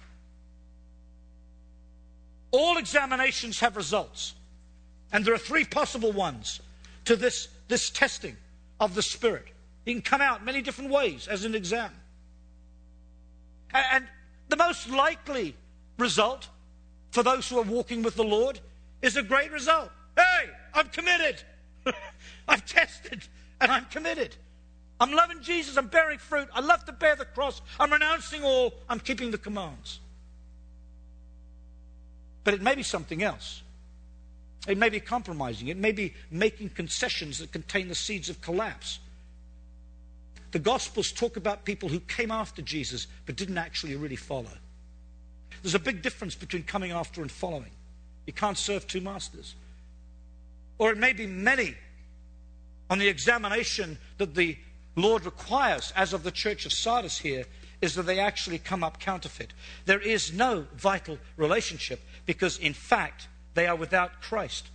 All examinations have results. And there are 3 possible ones to this testing of the Spirit. It can come out many different ways as an exam. And the most likely result for those who are walking with the Lord is a great result. Hey, I'm committed. I've tested and I'm committed. I'm loving Jesus. I'm bearing fruit. I love to bear the cross. I'm renouncing all. I'm keeping the commands. But it may be something else. It may be compromising. It may be making concessions that contain the seeds of collapse. The Gospels talk about people who came after Jesus but didn't actually really follow. There's a big difference between coming after and following. You can't serve 2 masters. Or it may be many on the examination that the Lord requires, as of the church of Sardis here, is that they actually come up counterfeit. There is no vital relationship because, in fact, they are without Christ.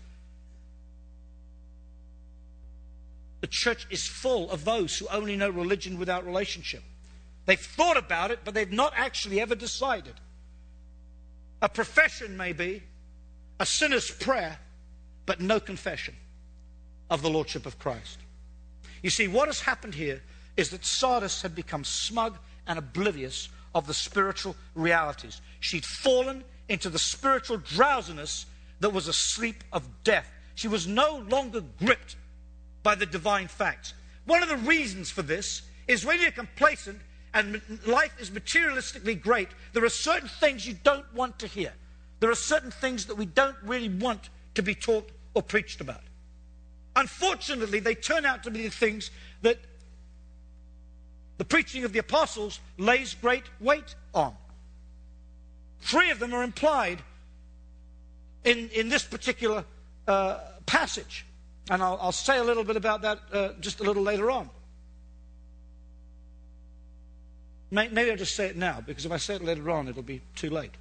The church is full of those who only know religion without relationship. They've thought about it, but they've not actually ever decided. A profession may be a sinner's prayer, but no confession of the Lordship of Christ. You see, what has happened here is that Sardis had become smug and oblivious of the spiritual realities. She'd fallen into the spiritual drowsiness that was a sleep of death. She was no longer gripped by the divine facts. One of the reasons for this is when you're complacent and life is materialistically great, there are certain things you don't want to hear. There are certain things that we don't really want to be taught or preached about. Unfortunately, they turn out to be the things that the preaching of the apostles lays great weight on. 3 of them are implied in this particular passage. And I'll say a little bit about that just a little later on. Maybe I'll just say it now, because if I say it later on, it'll be too late.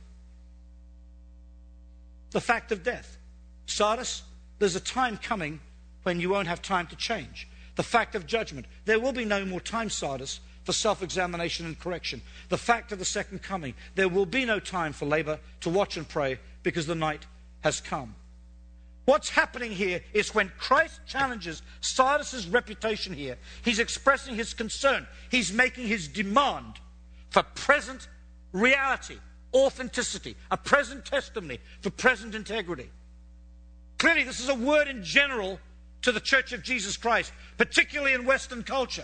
The fact of death. Sardis, there's a time coming when you won't have time to change. The fact of judgment. There will be no more time, Sardis, for self-examination and correction. The fact of the second coming. There will be no time for labor to watch and pray, because the night has come. What's happening here is when Christ challenges Sardis' reputation here, he's expressing his concern. He's making his demand for present reality, authenticity, a present testimony for present integrity. Clearly, this is a word in general to the Church of Jesus Christ, particularly in Western culture,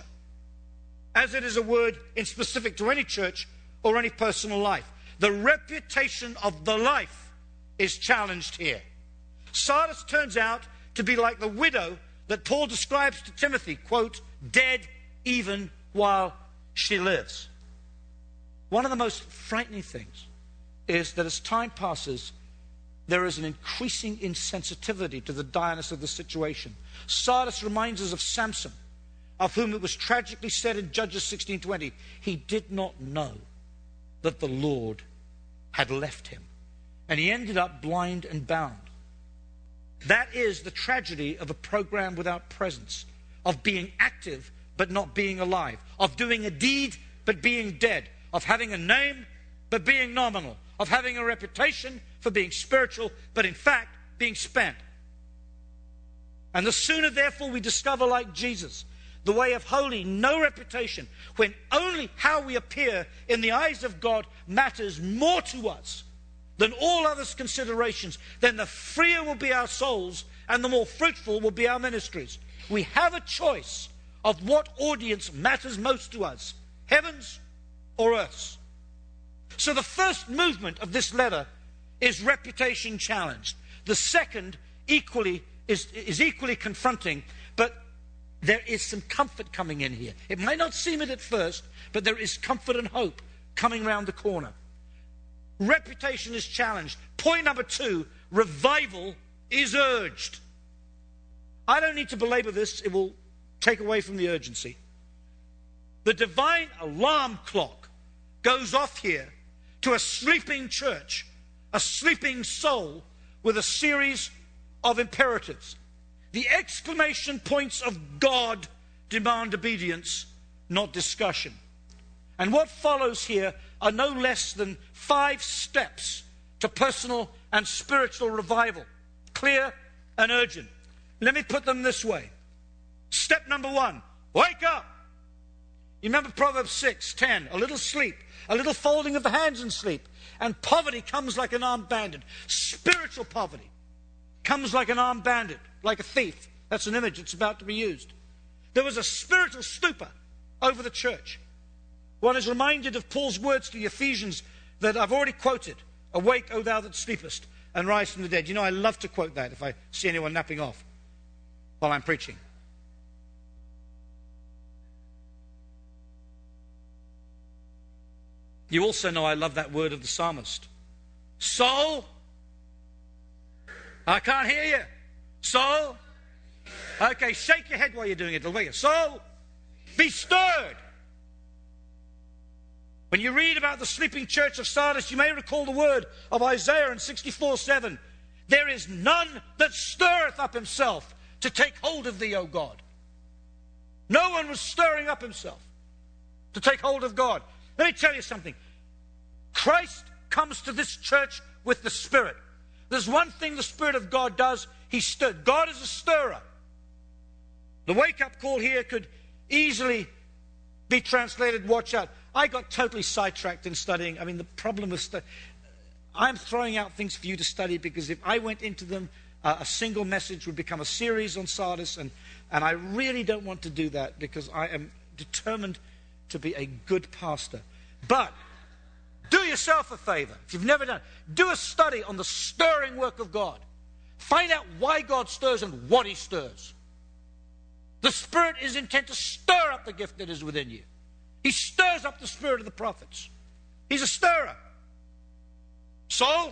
as it is a word in specific to any church or any personal life. The reputation of the life is challenged here. Sardis turns out to be like the widow that Paul describes to Timothy, quote, dead even while she lives. One of the most frightening things is that as time passes, there is an increasing insensitivity to the direness of the situation. Sardis reminds us of Samson, of whom it was tragically said in Judges 16:20, he did not know that the Lord had left him, and he ended up blind and bound. That is the tragedy of a program without presence, of being active but not being alive, of doing a deed but being dead, of having a name but being nominal, of having a reputation for being spiritual but in fact being spent. And the sooner therefore we discover, like Jesus, the way of holy, no reputation, when only how we appear in the eyes of God matters more to us than all others' considerations, then the freer will be our souls and the more fruitful will be our ministries. We have a choice of what audience matters most to us, heavens or earth's. So the first movement of this letter is reputation challenged. The second is equally confronting, but there is some comfort coming in here. It might not seem it at first, but there is comfort and hope coming round the corner. Reputation is challenged. Point number 2, revival is urged. I don't need to belabor this. It will take away from the urgency. The divine alarm clock goes off here to a sleeping church, a sleeping soul with a series of imperatives. The exclamation points of God demand obedience, not discussion. And what follows here are no less than 5 steps to personal and spiritual revival, clear and urgent. Let me put them this way. Step number 1, wake up. You remember Proverbs 6:10, a little sleep, a little folding of the hands in sleep, and poverty comes like an armed bandit. Spiritual poverty comes like an armed bandit, like a thief. That's an image that's about to be used. There was a spiritual stupor over the church. One is reminded of Paul's words to the Ephesians that I've already quoted. Awake, O thou that sleepest, and rise from the dead. You know, I love to quote that if I see anyone napping off while I'm preaching. You also know I love that word of the psalmist. Soul, I can't hear you. Soul, okay, shake your head while you're doing it. It'll wake you. Soul, be stirred. When you read about the sleeping church of Sardis, you may recall the word of Isaiah in 64:7. There is none that stirreth up himself to take hold of thee, O God. No one was stirring up himself to take hold of God. Let me tell you something. Christ comes to this church with the Spirit. There's one thing the Spirit of God does. He stirs. God is a stirrer. The wake-up call here could easily be translated, watch out. I got totally sidetracked in studying. I mean, the problem with I'm throwing out things for you to study, because if I went into them, a single message would become a series on Sardis, and I really don't want to do that, because I am determined to be a good pastor. But do yourself a favor, if you've never done it, do a study on the stirring work of God. Find out why God stirs and what he stirs. The Spirit is intent to stir up the gift that is within you. He stirs up the spirit of the prophets. He's a stirrer. Soul?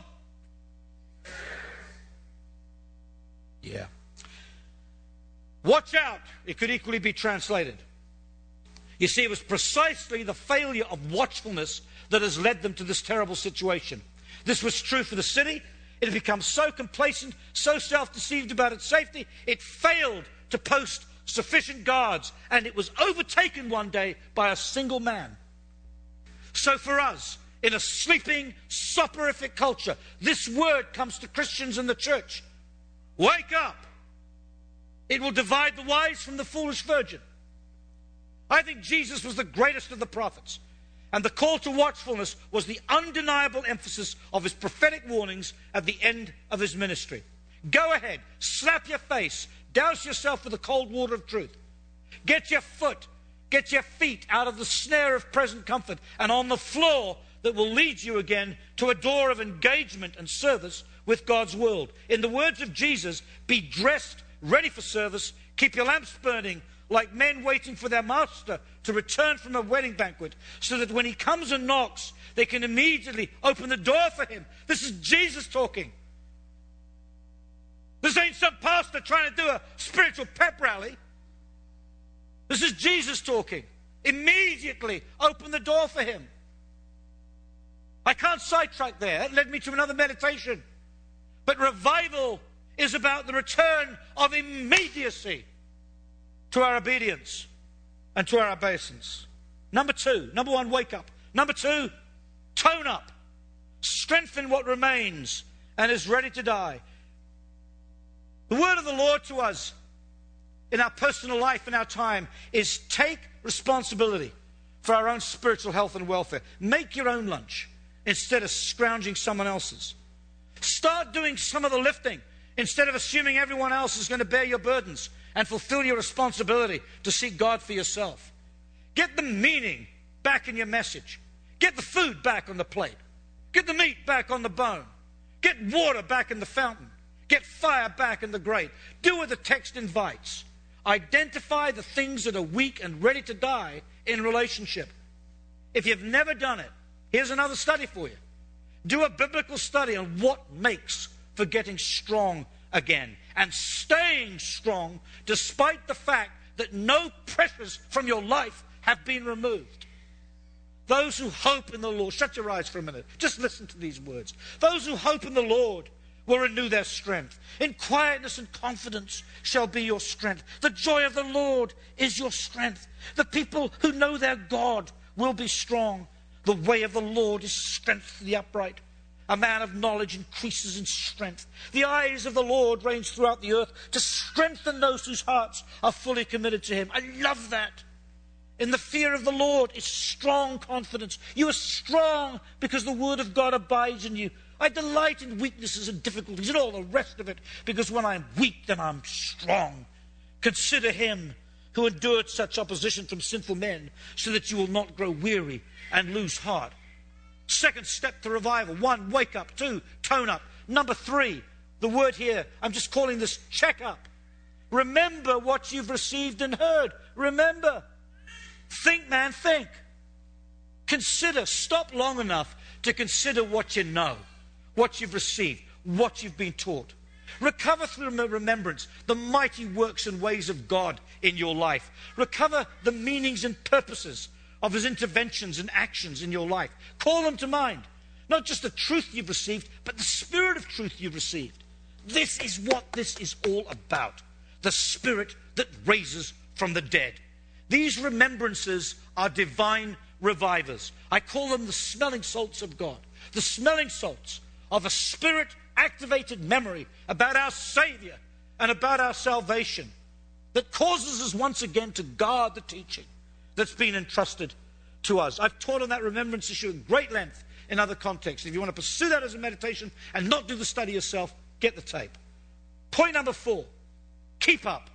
Yeah. Watch out. It could equally be translated. You see, it was precisely the failure of watchfulness that has led them to this terrible situation. This was true for the city. It had become so complacent, so self-deceived about its safety, it failed to post sufficient guards, and it was overtaken one day by a single man. So for us, in a sleeping, soporific culture, this word comes to Christians in the church. Wake up! It will divide the wise from the foolish virgin. I think Jesus was the greatest of the prophets, and the call to watchfulness was the undeniable emphasis of his prophetic warnings at the end of his ministry. Go ahead, slap your face, douse yourself with the cold water of truth. Get your feet out of the snare of present comfort and on the floor that will lead you again to a door of engagement and service with God's world. In the words of Jesus, be dressed, ready for service, keep your lamps burning, like men waiting for their master to return from a wedding banquet, so that when he comes and knocks, they can immediately open the door for him. This is Jesus talking. This ain't some pastor trying to do a spiritual pep rally. This is Jesus talking. Immediately open the door for him. I can't sidetrack there. That led me to another meditation. But revival is about the return of immediacy to our obedience and to our obeisance. Number one, wake up. Number two, tone up. Strengthen what remains and is ready to die. The word of the Lord to us in our personal life and our time is take responsibility for our own spiritual health and welfare. Make your own lunch instead of scrounging someone else's. Start doing some of the lifting instead of assuming everyone else is going to bear your burdens, and fulfill your responsibility to seek God for yourself. Get the meaning back in your message. Get the food back on the plate. Get the meat back on the bone. Get water back in the fountain. Get fire back in the grate. Do what the text invites. Identify the things that are weak and ready to die in relationship. If you've never done it, here's another study for you. Do a biblical study on what makes for getting strong again and staying strong despite the fact that no pressures from your life have been removed. Those who hope in the Lord, shut your eyes for a minute, just listen to these words. Those who hope in the Lord will renew their strength. In quietness and confidence shall be your strength. The joy of the Lord is your strength. The people who know their God will be strong. The way of the Lord is strength for the upright. A man of knowledge increases in strength. The eyes of the Lord range throughout the earth to strengthen those whose hearts are fully committed to him. I love that. In the fear of the Lord is strong confidence. You are strong because the word of God abides in you. I delight in weaknesses and difficulties and all the rest of it, because when I'm weak, then I'm strong. Consider him who endured such opposition from sinful men, so that you will not grow weary and lose heart. Second step to revival. 1, wake up. 2, tone up. Number 3, the word here, I'm just calling this check up. Remember what you've received and heard. Remember. Think, man, think. Consider. Stop long enough to consider what you know, what you've received, what you've been taught. Recover through remembrance the mighty works and ways of God in your life. Recover the meanings and purposes of his interventions and actions in your life. Call them to mind. Not just the truth you've received, but the spirit of truth you've received. This is what this is all about. The spirit that raises from the dead. These remembrances are divine revivers. I call them the smelling salts of God. The smelling salts of a spirit-activated memory about our Savior and about our salvation that causes us once again to guard the teaching that's been entrusted to us. I've taught on that remembrance issue at great length in other contexts. If you want to pursue that as a meditation and not do the study yourself, get the tape. Point number 4, keep up.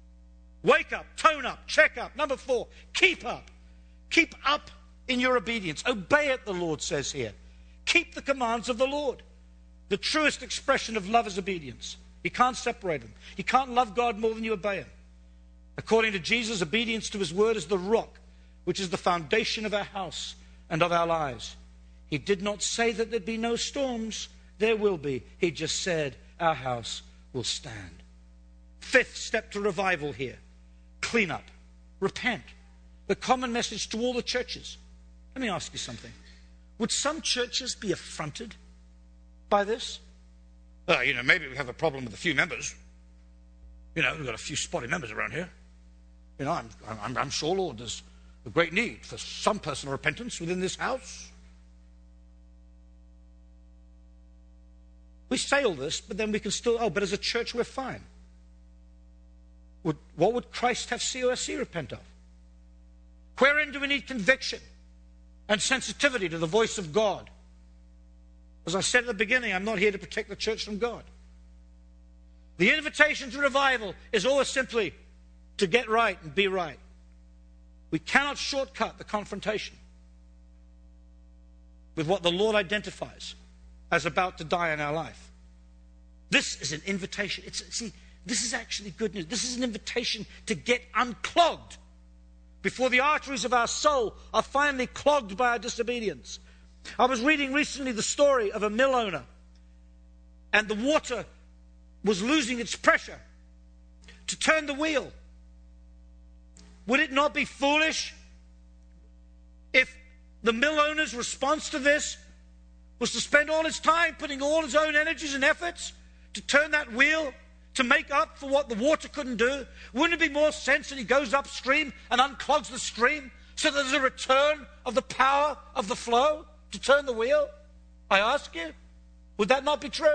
Wake up, tone up, check up. Number 4, keep up. Keep up in your obedience. Obey it, the Lord says here. Keep the commands of the Lord. The truest expression of love is obedience. You can't separate them. You can't love God more than you obey him. According to Jesus, obedience to his word is the rock, which is the foundation of our house and of our lives. He did not say that there'd be no storms. There will be. He just said our house will stand. 5th step to revival here. Clean up. Repent. the common message to all the churches. Let me ask you something. Would some churches be affronted by this? Maybe we have a problem with a few members. We've got a few spotty members around here. I'm sure, Lord, there's a great need for some personal repentance within this house. We say all this, but then we can still, but as a church we're fine. What would Christ have COSC repent of? Wherein do we need conviction and sensitivity to the voice of God? As I said at the beginning, I'm not here to protect the church from God. The invitation to revival is always simply to get right and be right. We cannot shortcut the confrontation with what the Lord identifies as about to die in our life. This is an invitation. This is actually good news. This is an invitation to get unclogged before the arteries of our soul are finally clogged by our disobedience. I was reading recently the story of a mill owner, and the water was losing its pressure to turn the wheel. Would it not be foolish if the mill owner's response to this was to spend all his time putting all his own energies and efforts to turn that wheel to make up for what the water couldn't do? Wouldn't it be more sense that he goes upstream and unclogs the stream so that there's a return of the power of the flow to turn the wheel? I ask you, would that not be true?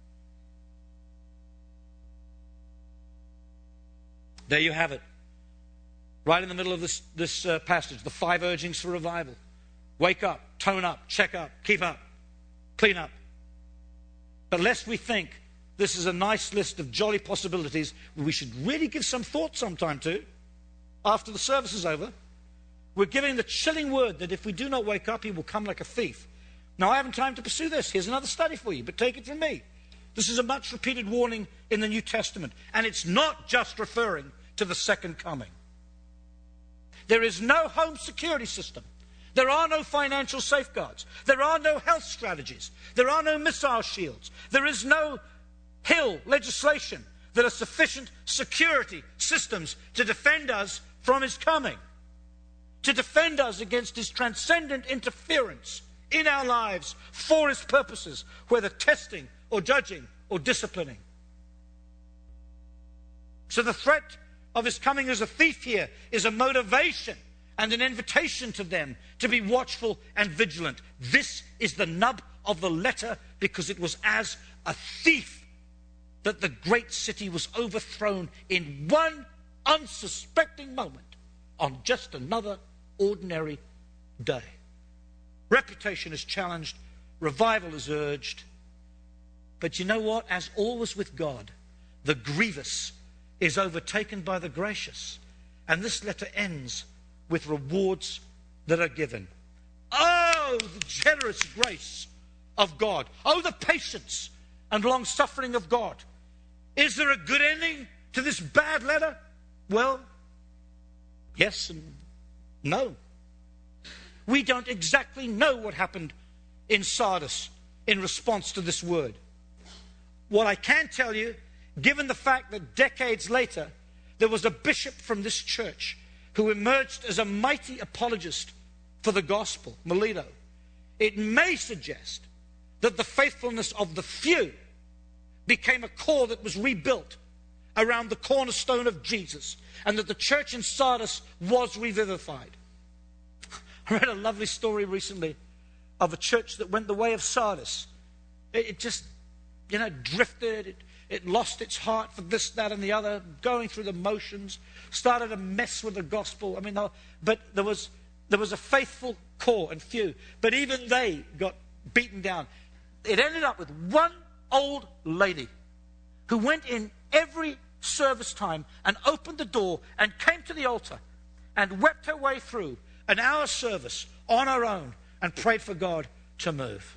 There you have it. Right in the middle of this passage, the 5 urgings for revival. Wake up, tone up, check up, keep up, clean up. But lest we think this is a nice list of jolly possibilities we should really give some thought sometime to after the service is over, we're giving the chilling word that if we do not wake up, he will come like a thief. Now, I haven't time to pursue this. Here's another study for you, but take it from me. This is a much repeated warning in the New Testament, and it's not just referring to the second coming. There is no home security system. There are no financial safeguards. There are no health strategies. There are no missile shields. There is no Hill legislation that are sufficient security systems to defend us from his coming, to defend us against his transcendent interference in our lives for his purposes, whether testing or judging or disciplining. So the threat of his coming as a thief here is a motivation and an invitation to them to be watchful and vigilant. This is the nub of the letter, because it was as a thief that the great city was overthrown in one unsuspecting moment on just another ordinary day. Reputation is challenged, revival is urged. But you know what? As always with God, the grievous is overtaken by the gracious. And this letter ends with rewards that are given. Oh, the generous grace of God. Oh, the patience and long-suffering of God. Is there a good ending to this bad letter? Well, yes and no. We don't exactly know what happened in Sardis in response to this word. What I can tell you, given the fact that decades later there was a bishop from this church who emerged as a mighty apologist for the gospel, Melito, it may suggest that the faithfulness of the few became a core that was rebuilt around the cornerstone of Jesus, and that the church in Sardis was revivified. I read a lovely story recently of a church that went the way of Sardis. It just, drifted. It lost its heart for this, that, and the other, going through the motions, started a mess with the gospel. But there was a faithful core and few. But even they got beaten down. It ended up with one old lady who went in every service time and opened the door and came to the altar and wept her way through an hour service on her own and prayed for God to move.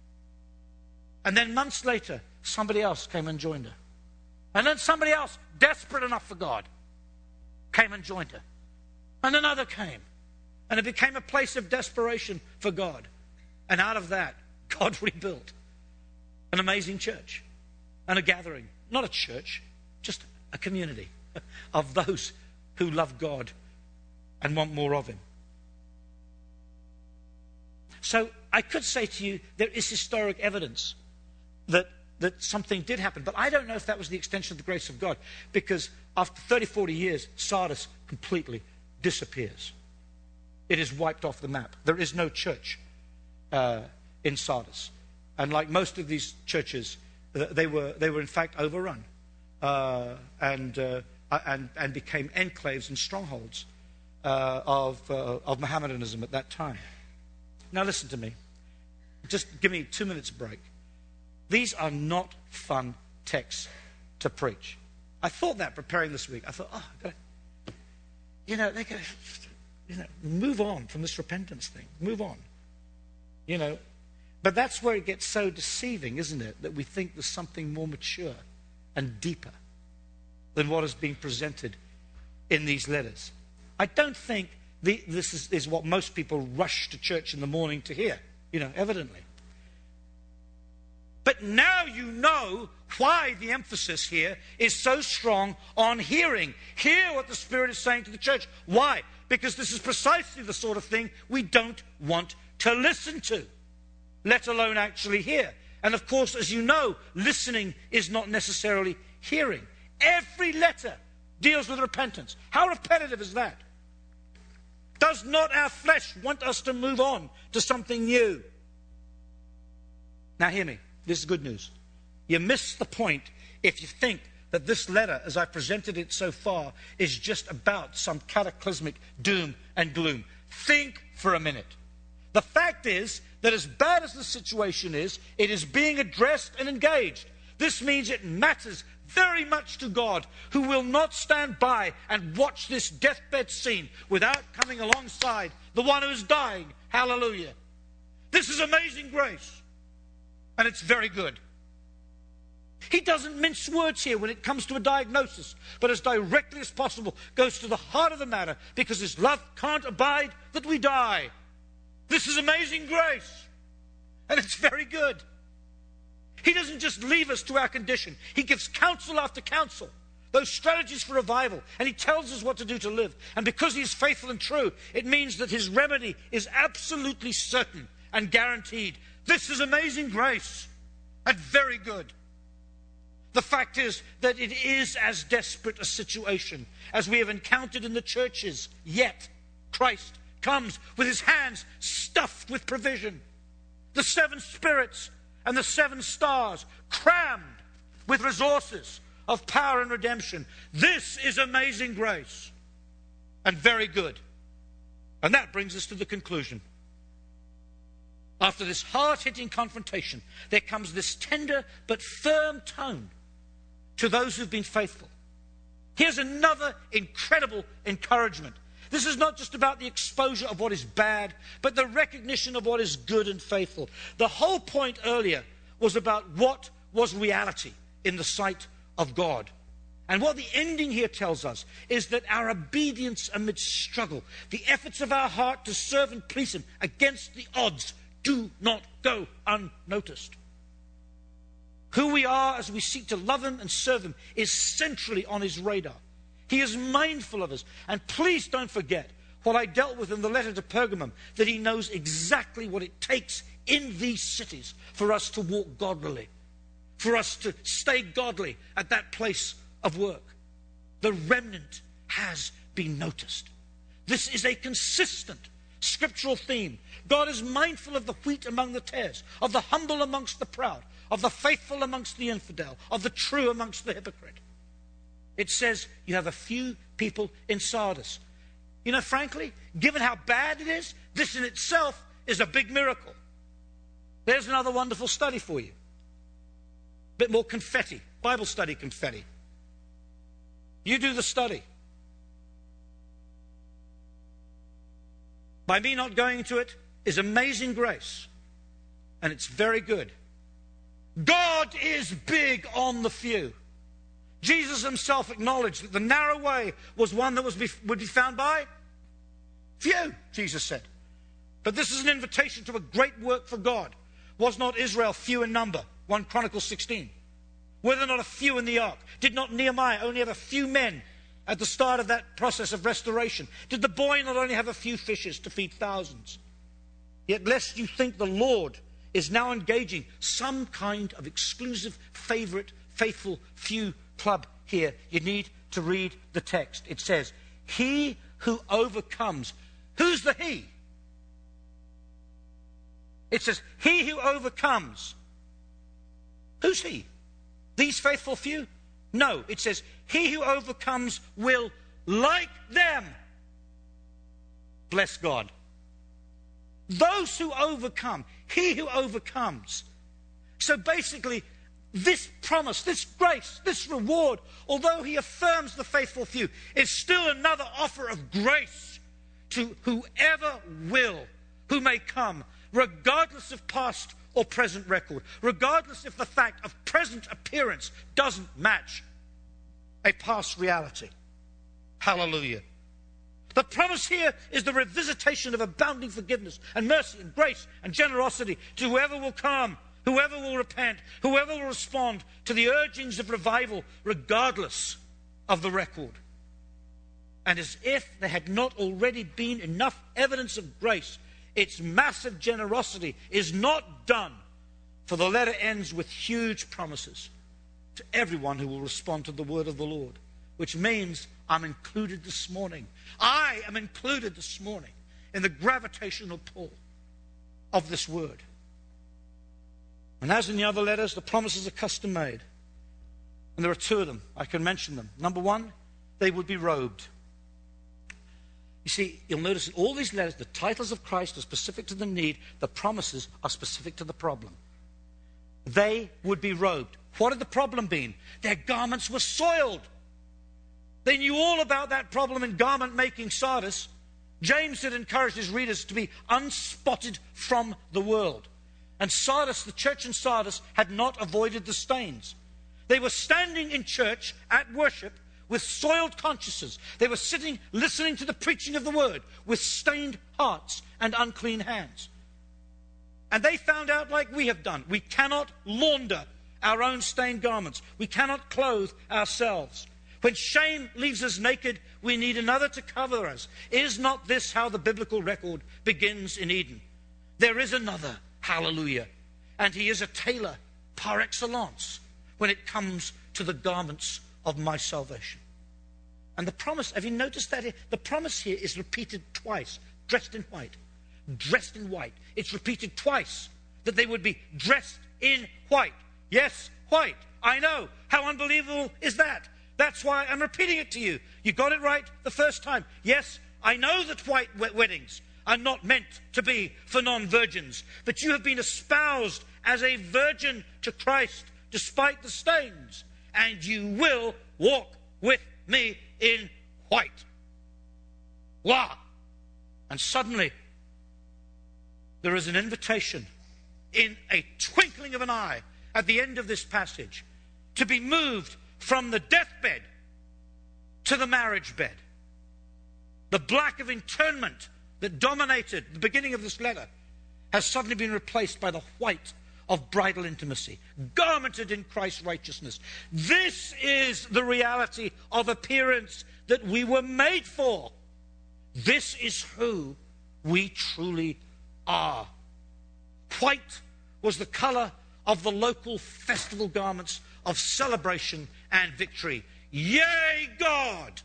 And then months later, somebody else came and joined her. And then somebody else, desperate enough for God, came and joined her. And another came. And it became a place of desperation for God. And out of that, God rebuilt an amazing church and a gathering. Not a church, just a community of those who love God and want more of him. So I could say to you, there is historic evidence that something did happen. But I don't know if that was the extension of the grace of God, because after 30, 40 years, Sardis completely disappears. It is wiped off the map. There is no church in Sardis. And like most of these churches, they were in fact overrun and became enclaves and strongholds of Mohammedanism at that time. Now listen to me. Just give me 2 minutes break. These are not fun texts to preach. I thought that preparing this week. I thought, they got to, move on from this repentance thing. Move on. But that's where it gets so deceiving, isn't it? That we think there's something more mature and deeper than what is being presented in these letters. I don't think this is what most people rush to church in the morning to hear, evidently. But now you know why the emphasis here is so strong on hearing. Hear what the Spirit is saying to the church. Why? Because this is precisely the sort of thing we don't want to listen to, let alone actually hear. And of course, as you know, listening is not necessarily hearing. Every letter deals with repentance. How repetitive is that? Does not our flesh want us to move on to something new? Now hear me. This is good news. You miss the point if you think that this letter, as I presented it so far, is just about some cataclysmic doom and gloom. Think for a minute. The fact is that as bad as the situation is, it is being addressed and engaged. This means it matters very much to God, who will not stand by and watch this deathbed scene without coming alongside the one who is dying. Hallelujah. This is amazing grace. And it's very good. He doesn't mince words here when it comes to a diagnosis, but as directly as possible goes to the heart of the matter, because his love can't abide that we die. This is amazing grace. And it's very good. He doesn't just leave us to our condition. He gives counsel after counsel, those strategies for revival, and he tells us what to do to live. And because he is faithful and true, it means that his remedy is absolutely certain and guaranteed. This is amazing grace and very good. The fact is that it is as desperate a situation as we have encountered in the churches, yet Christ comes with his hands stuffed with provision. The 7 spirits and the 7 stars crammed with resources of power and redemption. This is amazing grace and very good. And that brings us to the conclusion. After this hard-hitting confrontation, there comes this tender but firm tone to those who've been faithful. Here's another incredible encouragement. This is not just about the exposure of what is bad, but the recognition of what is good and faithful. The whole point earlier was about what was reality in the sight of God. And what the ending here tells us is that our obedience amidst struggle, the efforts of our heart to serve and please him against the odds, do not go unnoticed. Who we are as we seek to love him and serve him is centrally on his radar. He is mindful of us. And please don't forget what I dealt with in the letter to Pergamum, that he knows exactly what it takes in these cities for us to walk godly, for us to stay godly at that place of work. The remnant has been noticed. This is a consistent scriptural theme. God is mindful of the wheat among the tares, of the humble amongst the proud, of the faithful amongst the infidel, of the true amongst the hypocrite. It says you have a few people in Sardis. Frankly, given how bad it is, this in itself is a big miracle. There's another wonderful study for you. Bit more confetti, Bible study confetti. You do the study. By me not going into it is amazing grace. And it's very good. God is big on the few. Jesus himself acknowledged that the narrow way was one that would be found by few, Jesus said. But this is an invitation to a great work for God. Was not Israel few in number? 1 Chronicles 16. Were there not a few in the ark? Did not Nehemiah only have a few men at the start of that process of restoration? Did the boy not only have a few fishes to feed thousands? Yet lest you think the Lord is now engaging some kind of exclusive, favorite, faithful few club here, you need to read the text. It says, he who overcomes. Who's the he? It says, he who overcomes. Who's he? These faithful few? No, it says, he who overcomes will, like them, bless God. Those who overcome, he who overcomes. So basically, this promise, this grace, this reward, although he affirms the faithful few, is still another offer of grace to whoever will, who may come, regardless of past or present record, regardless if the fact of present appearance doesn't match a past reality. Hallelujah. The promise here is the revisitation of abounding forgiveness and mercy and grace and generosity to whoever will come, whoever will repent, whoever will respond to the urgings of revival, regardless of the record. And as if there had not already been enough evidence of grace, its massive generosity is not done, for the letter ends with huge promises to everyone who will respond to the word of the Lord, which means I'm included this morning. I am included this morning in the gravitational pull of this word. And as in the other letters, the promises are custom made. And there are two of them. I can mention them. Number one, they would be robed. You see, you'll notice in all these letters, the titles of Christ are specific to the need. The promises are specific to the problem. They would be robed. What had the problem been? Their garments were soiled. They knew all about that problem in garment-making Sardis. James had encouraged his readers to be unspotted from the world. And Sardis, the church in Sardis, had not avoided the stains. They were standing in church at worship with soiled consciences. They were sitting, listening to the preaching of the word with stained hearts and unclean hands. And they found out, like we have done, we cannot launder our own stained garments. We cannot clothe ourselves. When shame leaves us naked, we need another to cover us. Is not this how the biblical record begins in Eden? There is another, hallelujah. And he is a tailor par excellence when it comes to the garments of my salvation. And the promise, have you noticed that? The promise here is repeated twice. Dressed in white. Dressed in white. It's repeated twice that they would be dressed in white. Yes, white. I know. How unbelievable is that? That's why I'm repeating it to you. You got it right the first time. Yes, I know that white weddings are not meant to be for non-virgins, but you have been espoused as a virgin to Christ despite the stains, and you will walk with me in white. Wow! And suddenly, there is an invitation in a twinkling of an eye at the end of this passage to be moved from the deathbed to the marriage bed. The black of internment that dominated the beginning of this letter has suddenly been replaced by the white of bridal intimacy, garmented in Christ's righteousness. This is the reality of appearance that we were made for. This is who we truly are. White was the color of the local festival garments of celebration and victory. Yea, God!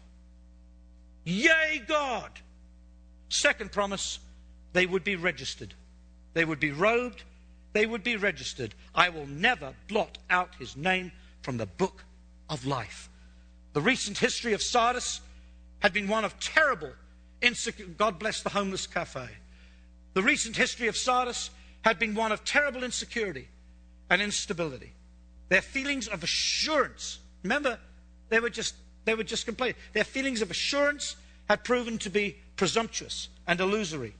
Yea, God! Second promise, they would be registered. They would be robed. They would be registered. I will never blot out his name from the book of life. The recent history of Sardis had been one of terrible insecurity. God bless the homeless cafe. The recent history of Sardis had been one of terrible insecurity and instability. Their feelings of assurance, remember, they were just complaining. Their feelings of assurance had proven to be presumptuous and illusory.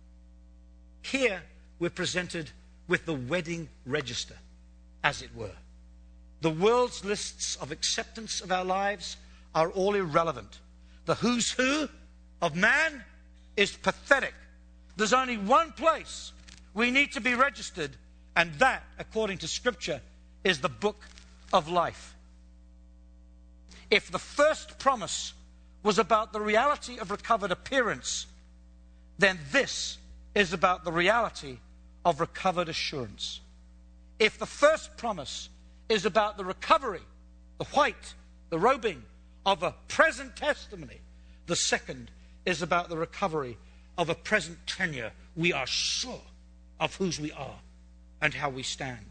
Here we're presented with the wedding register, as it were. The world's lists of acceptance of our lives are all irrelevant. The who's who of man is pathetic. There's only one place we need to be registered, and that, according to Scripture, is the book of life. If the first promise was about the reality of recovered appearance, then this is about the reality of recovered assurance. If the first promise is about the recovery, the white, the robing of a present testimony, the second is about the recovery of a present tenure. We are sure of whose we are and how we stand.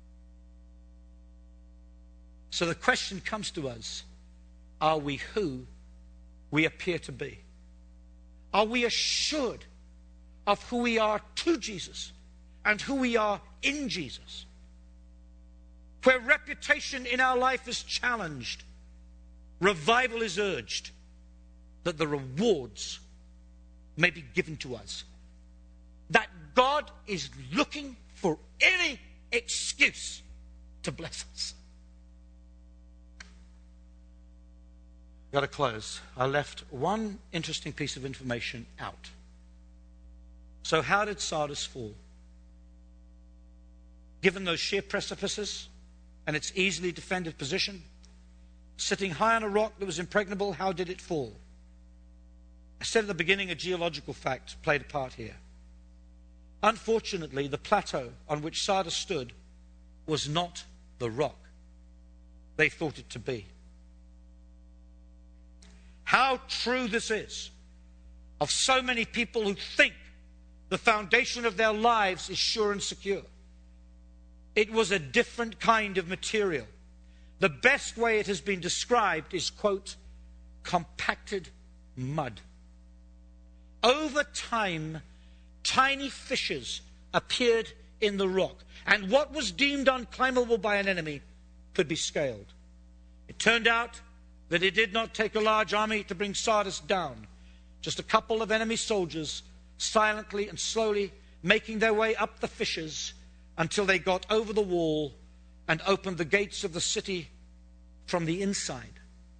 So the question comes to us, are we who we appear to be? Are we assured of who we are to Jesus and who we are in Jesus? Where reputation in our life is challenged, revival is urged, that the rewards may be given to us. That God is looking for any excuse to bless us. Got to close. I left one interesting piece of information out. So how did Sardis fall? Given those sheer precipices and its easily defended position, sitting high on a rock that was impregnable, how did it fall? I said at the beginning a geological fact played a part here. Unfortunately, the plateau on which Sardis stood was not the rock they thought it to be. How true this is of so many people who think the foundation of their lives is sure and secure. It was a different kind of material. The best way it has been described is, quote, compacted mud. Over time, tiny fissures appeared in the rock, and what was deemed unclimbable by an enemy could be scaled. It turned out that it did not take a large army to bring Sardis down. Just a couple of enemy soldiers silently and slowly making their way up the fissures until they got over the wall and opened the gates of the city from the inside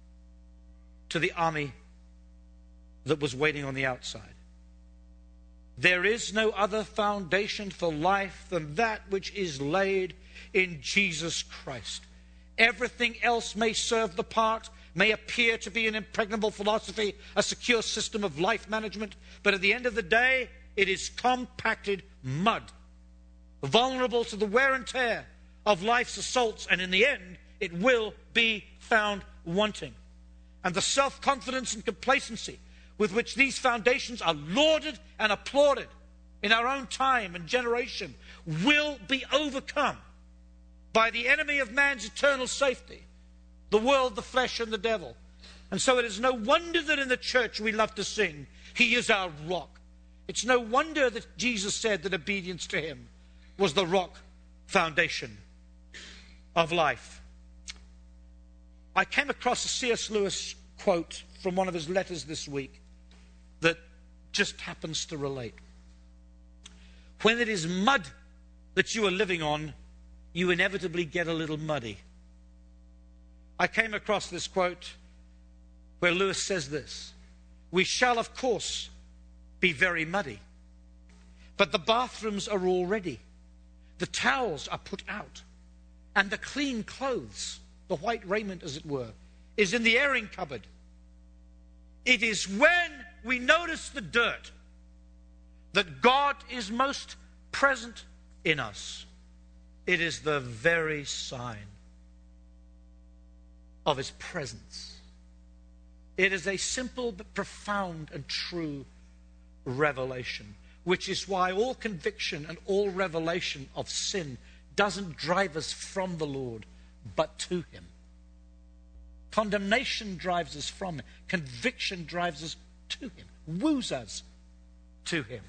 to the army that was waiting on the outside. There is no other foundation for life than that which is laid in Jesus Christ. Everything else may serve the part, may appear to be an impregnable philosophy, a secure system of life management, but at the end of the day, it is compacted mud, vulnerable to the wear and tear of life's assaults, and in the end, it will be found wanting. And the self-confidence and complacency with which these foundations are lauded and applauded in our own time and generation will be overcome by the enemy of man's eternal safety, the world, the flesh, and the devil. And so it is no wonder that in the church we love to sing, He is our rock. It's no wonder that Jesus said that obedience to Him was the rock foundation of life. I came across a C.S. Lewis quote from one of his letters this week that just happens to relate. When it is mud that you are living on, you inevitably get a little muddy. I came across this quote where Lewis says this: we shall, of course, be very muddy, but the bathrooms are all ready. The towels are put out, and the clean clothes, the white raiment as it were, is in the airing cupboard. It is when we notice the dirt that God is most present in us. It is the very sign of His presence. It is a simple but profound and true revelation, which is why all conviction and all revelation of sin doesn't drive us from the Lord, but to Him. Condemnation drives us from Him. Conviction drives us to Him, woos us to Him.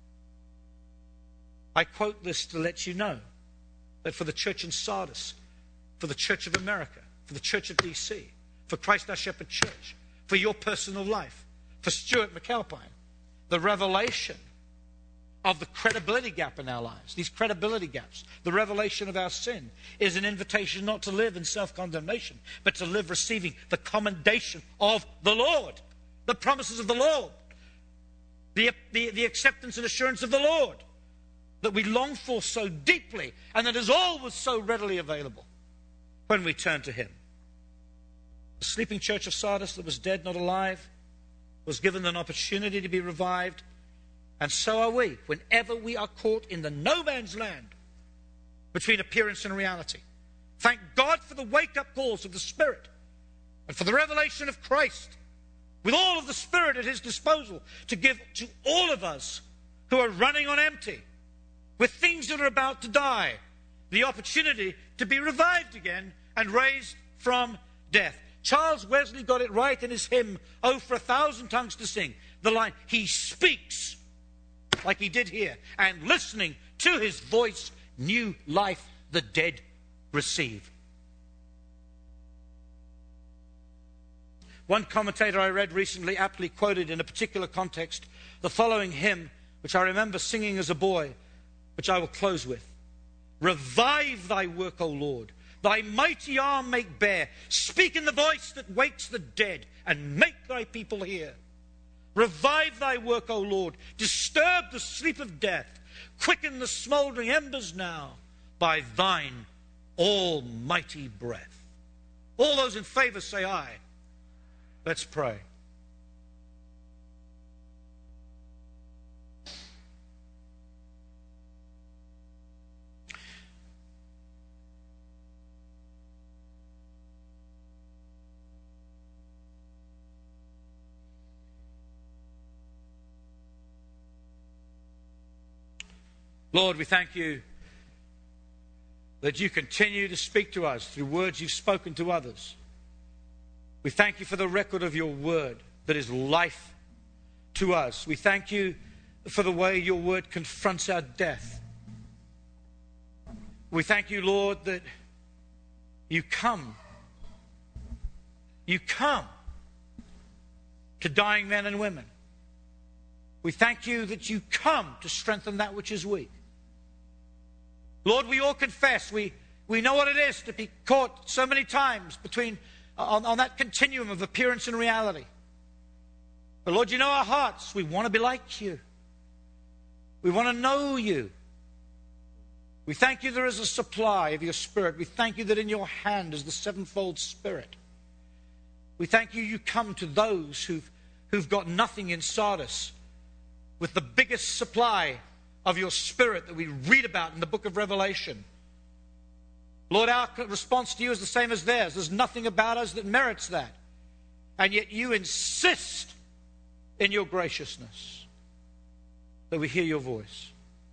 I quote this to let you know that for the church in Sardis, for the Church of America, for the Church of DC, for Christ our Shepherd Church, for your personal life, for Stuart McAlpine, the revelation of the credibility gap in our lives, these credibility gaps, the revelation of our sin, is an invitation not to live in self-condemnation, but to live receiving the commendation of the Lord, the promises of the Lord, the acceptance and assurance of the Lord that we long for so deeply and that is always so readily available when we turn to Him. The sleeping church of Sardis that was dead, not alive, was given an opportunity to be revived. And so are we, whenever we are caught in the no man's land between appearance and reality. Thank God for the wake-up calls of the Spirit and for the revelation of Christ, with all of the Spirit at his disposal to give to all of us who are running on empty, with things that are about to die, the opportunity to be revived again and raised from death. Charles Wesley got it right in his hymn, "Oh, for 1,000 tongues to sing." The line, he speaks like he did here, and listening to his voice, new life the dead receive. One commentator I read recently aptly quoted in a particular context the following hymn, which I remember singing as a boy, which I will close with. Revive thy work, O Lord. Thy mighty arm make bare. Speak in the voice that wakes the dead, and make thy people hear. Revive thy work, O Lord. Disturb the sleep of death. Quicken the smouldering embers now by thine almighty breath. All those in favor say aye. Let's pray. Lord, we thank you that you continue to speak to us through words you've spoken to others. We thank you for the record of your word that is life to us. We thank you for the way your word confronts our death. We thank you, Lord, that you come to dying men and women. We thank you that you come to strengthen that which is weak. Lord, we all confess, we know what it is to be caught so many times between on that continuum of appearance and reality. But Lord, you know our hearts. We want to be like you. We want to know you. We thank you there is a supply of your Spirit. We thank you that in your hand is the sevenfold Spirit. We thank you come to those who've got nothing in Sardis with the biggest supply of your Spirit that we read about in the book of Revelation. Lord, our response to you is the same as theirs. There's nothing about us that merits that. And yet you insist in your graciousness that we hear your voice.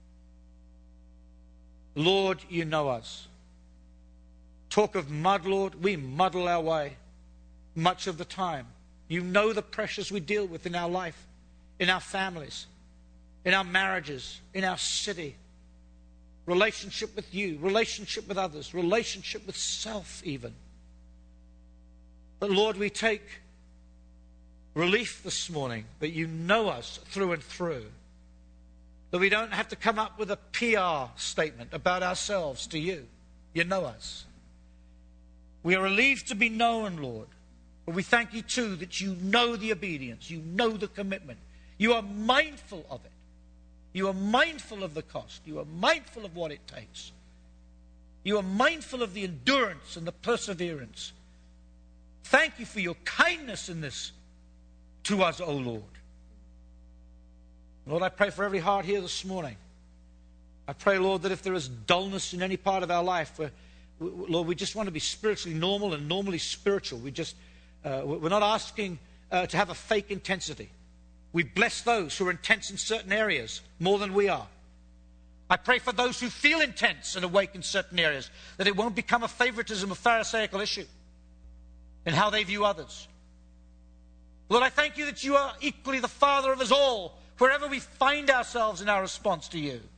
Lord, you know us. Talk of mud, Lord, we muddle our way much of the time. You know the pressures we deal with in our life, in our families, in our marriages, in our city. Relationship with you, relationship with others, relationship with self even. But Lord, we take relief this morning that you know us through and through. That we don't have to come up with a PR statement about ourselves to you. You know us. We are relieved to be known, Lord. But we thank you too that you know the obedience. You know the commitment. You are mindful of it. You are mindful of the cost. You are mindful of what it takes. You are mindful of the endurance and the perseverance. Thank you for your kindness in this to us, O Lord. Lord, I pray for every heart here this morning. I pray, Lord, that if there is dullness in any part of our life, Lord, we just want to be spiritually normal and normally spiritual. We're not asking to have a fake intensity. We bless those who are intense in certain areas more than we are. I pray for those who feel intense and awake in certain areas, that it won't become a favoritism, a pharisaical issue in how they view others. Lord, I thank you that you are equally the Father of us all, wherever we find ourselves in our response to you.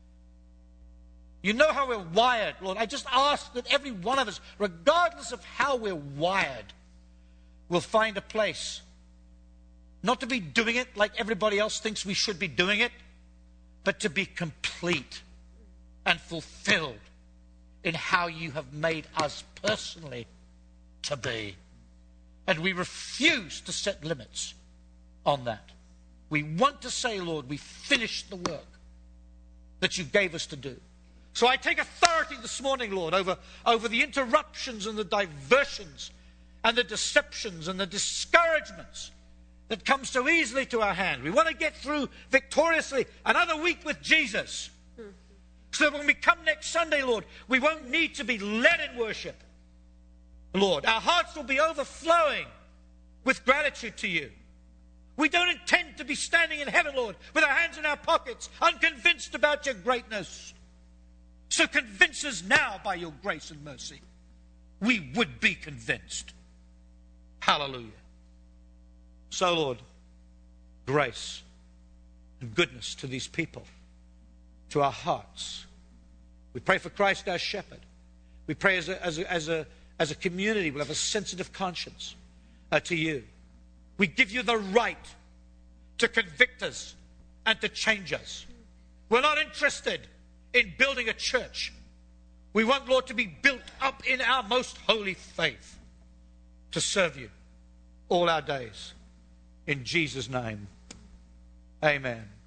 You know how we're wired, Lord. I just ask that every one of us, regardless of how we're wired, will find a place. Not to be doing it like everybody else thinks we should be doing it, but to be complete and fulfilled in how you have made us personally to be. And we refuse to set limits on that. We want to say, Lord, we finished the work that you gave us to do. So I take authority this morning, Lord, over the interruptions and the diversions and the deceptions and the discouragements that come so easily to our hand. We want to get through victoriously another week with Jesus. So that when we come next Sunday, Lord, we won't need to be led in worship. Lord, our hearts will be overflowing with gratitude to you. We don't intend to be standing in heaven, Lord, with our hands in our pockets, unconvinced about your greatness. So convince us now by your grace and mercy. We would be convinced. Hallelujah. So, Lord, grace and goodness to these people, to our hearts. We pray for Christ our shepherd. We pray as a community we'll have a sensitive conscience to you. We give you the right to convict us and to change us. We're not interested in building a church. We want, Lord, to be built up in our most holy faith to serve you all our days. In Jesus' name, amen.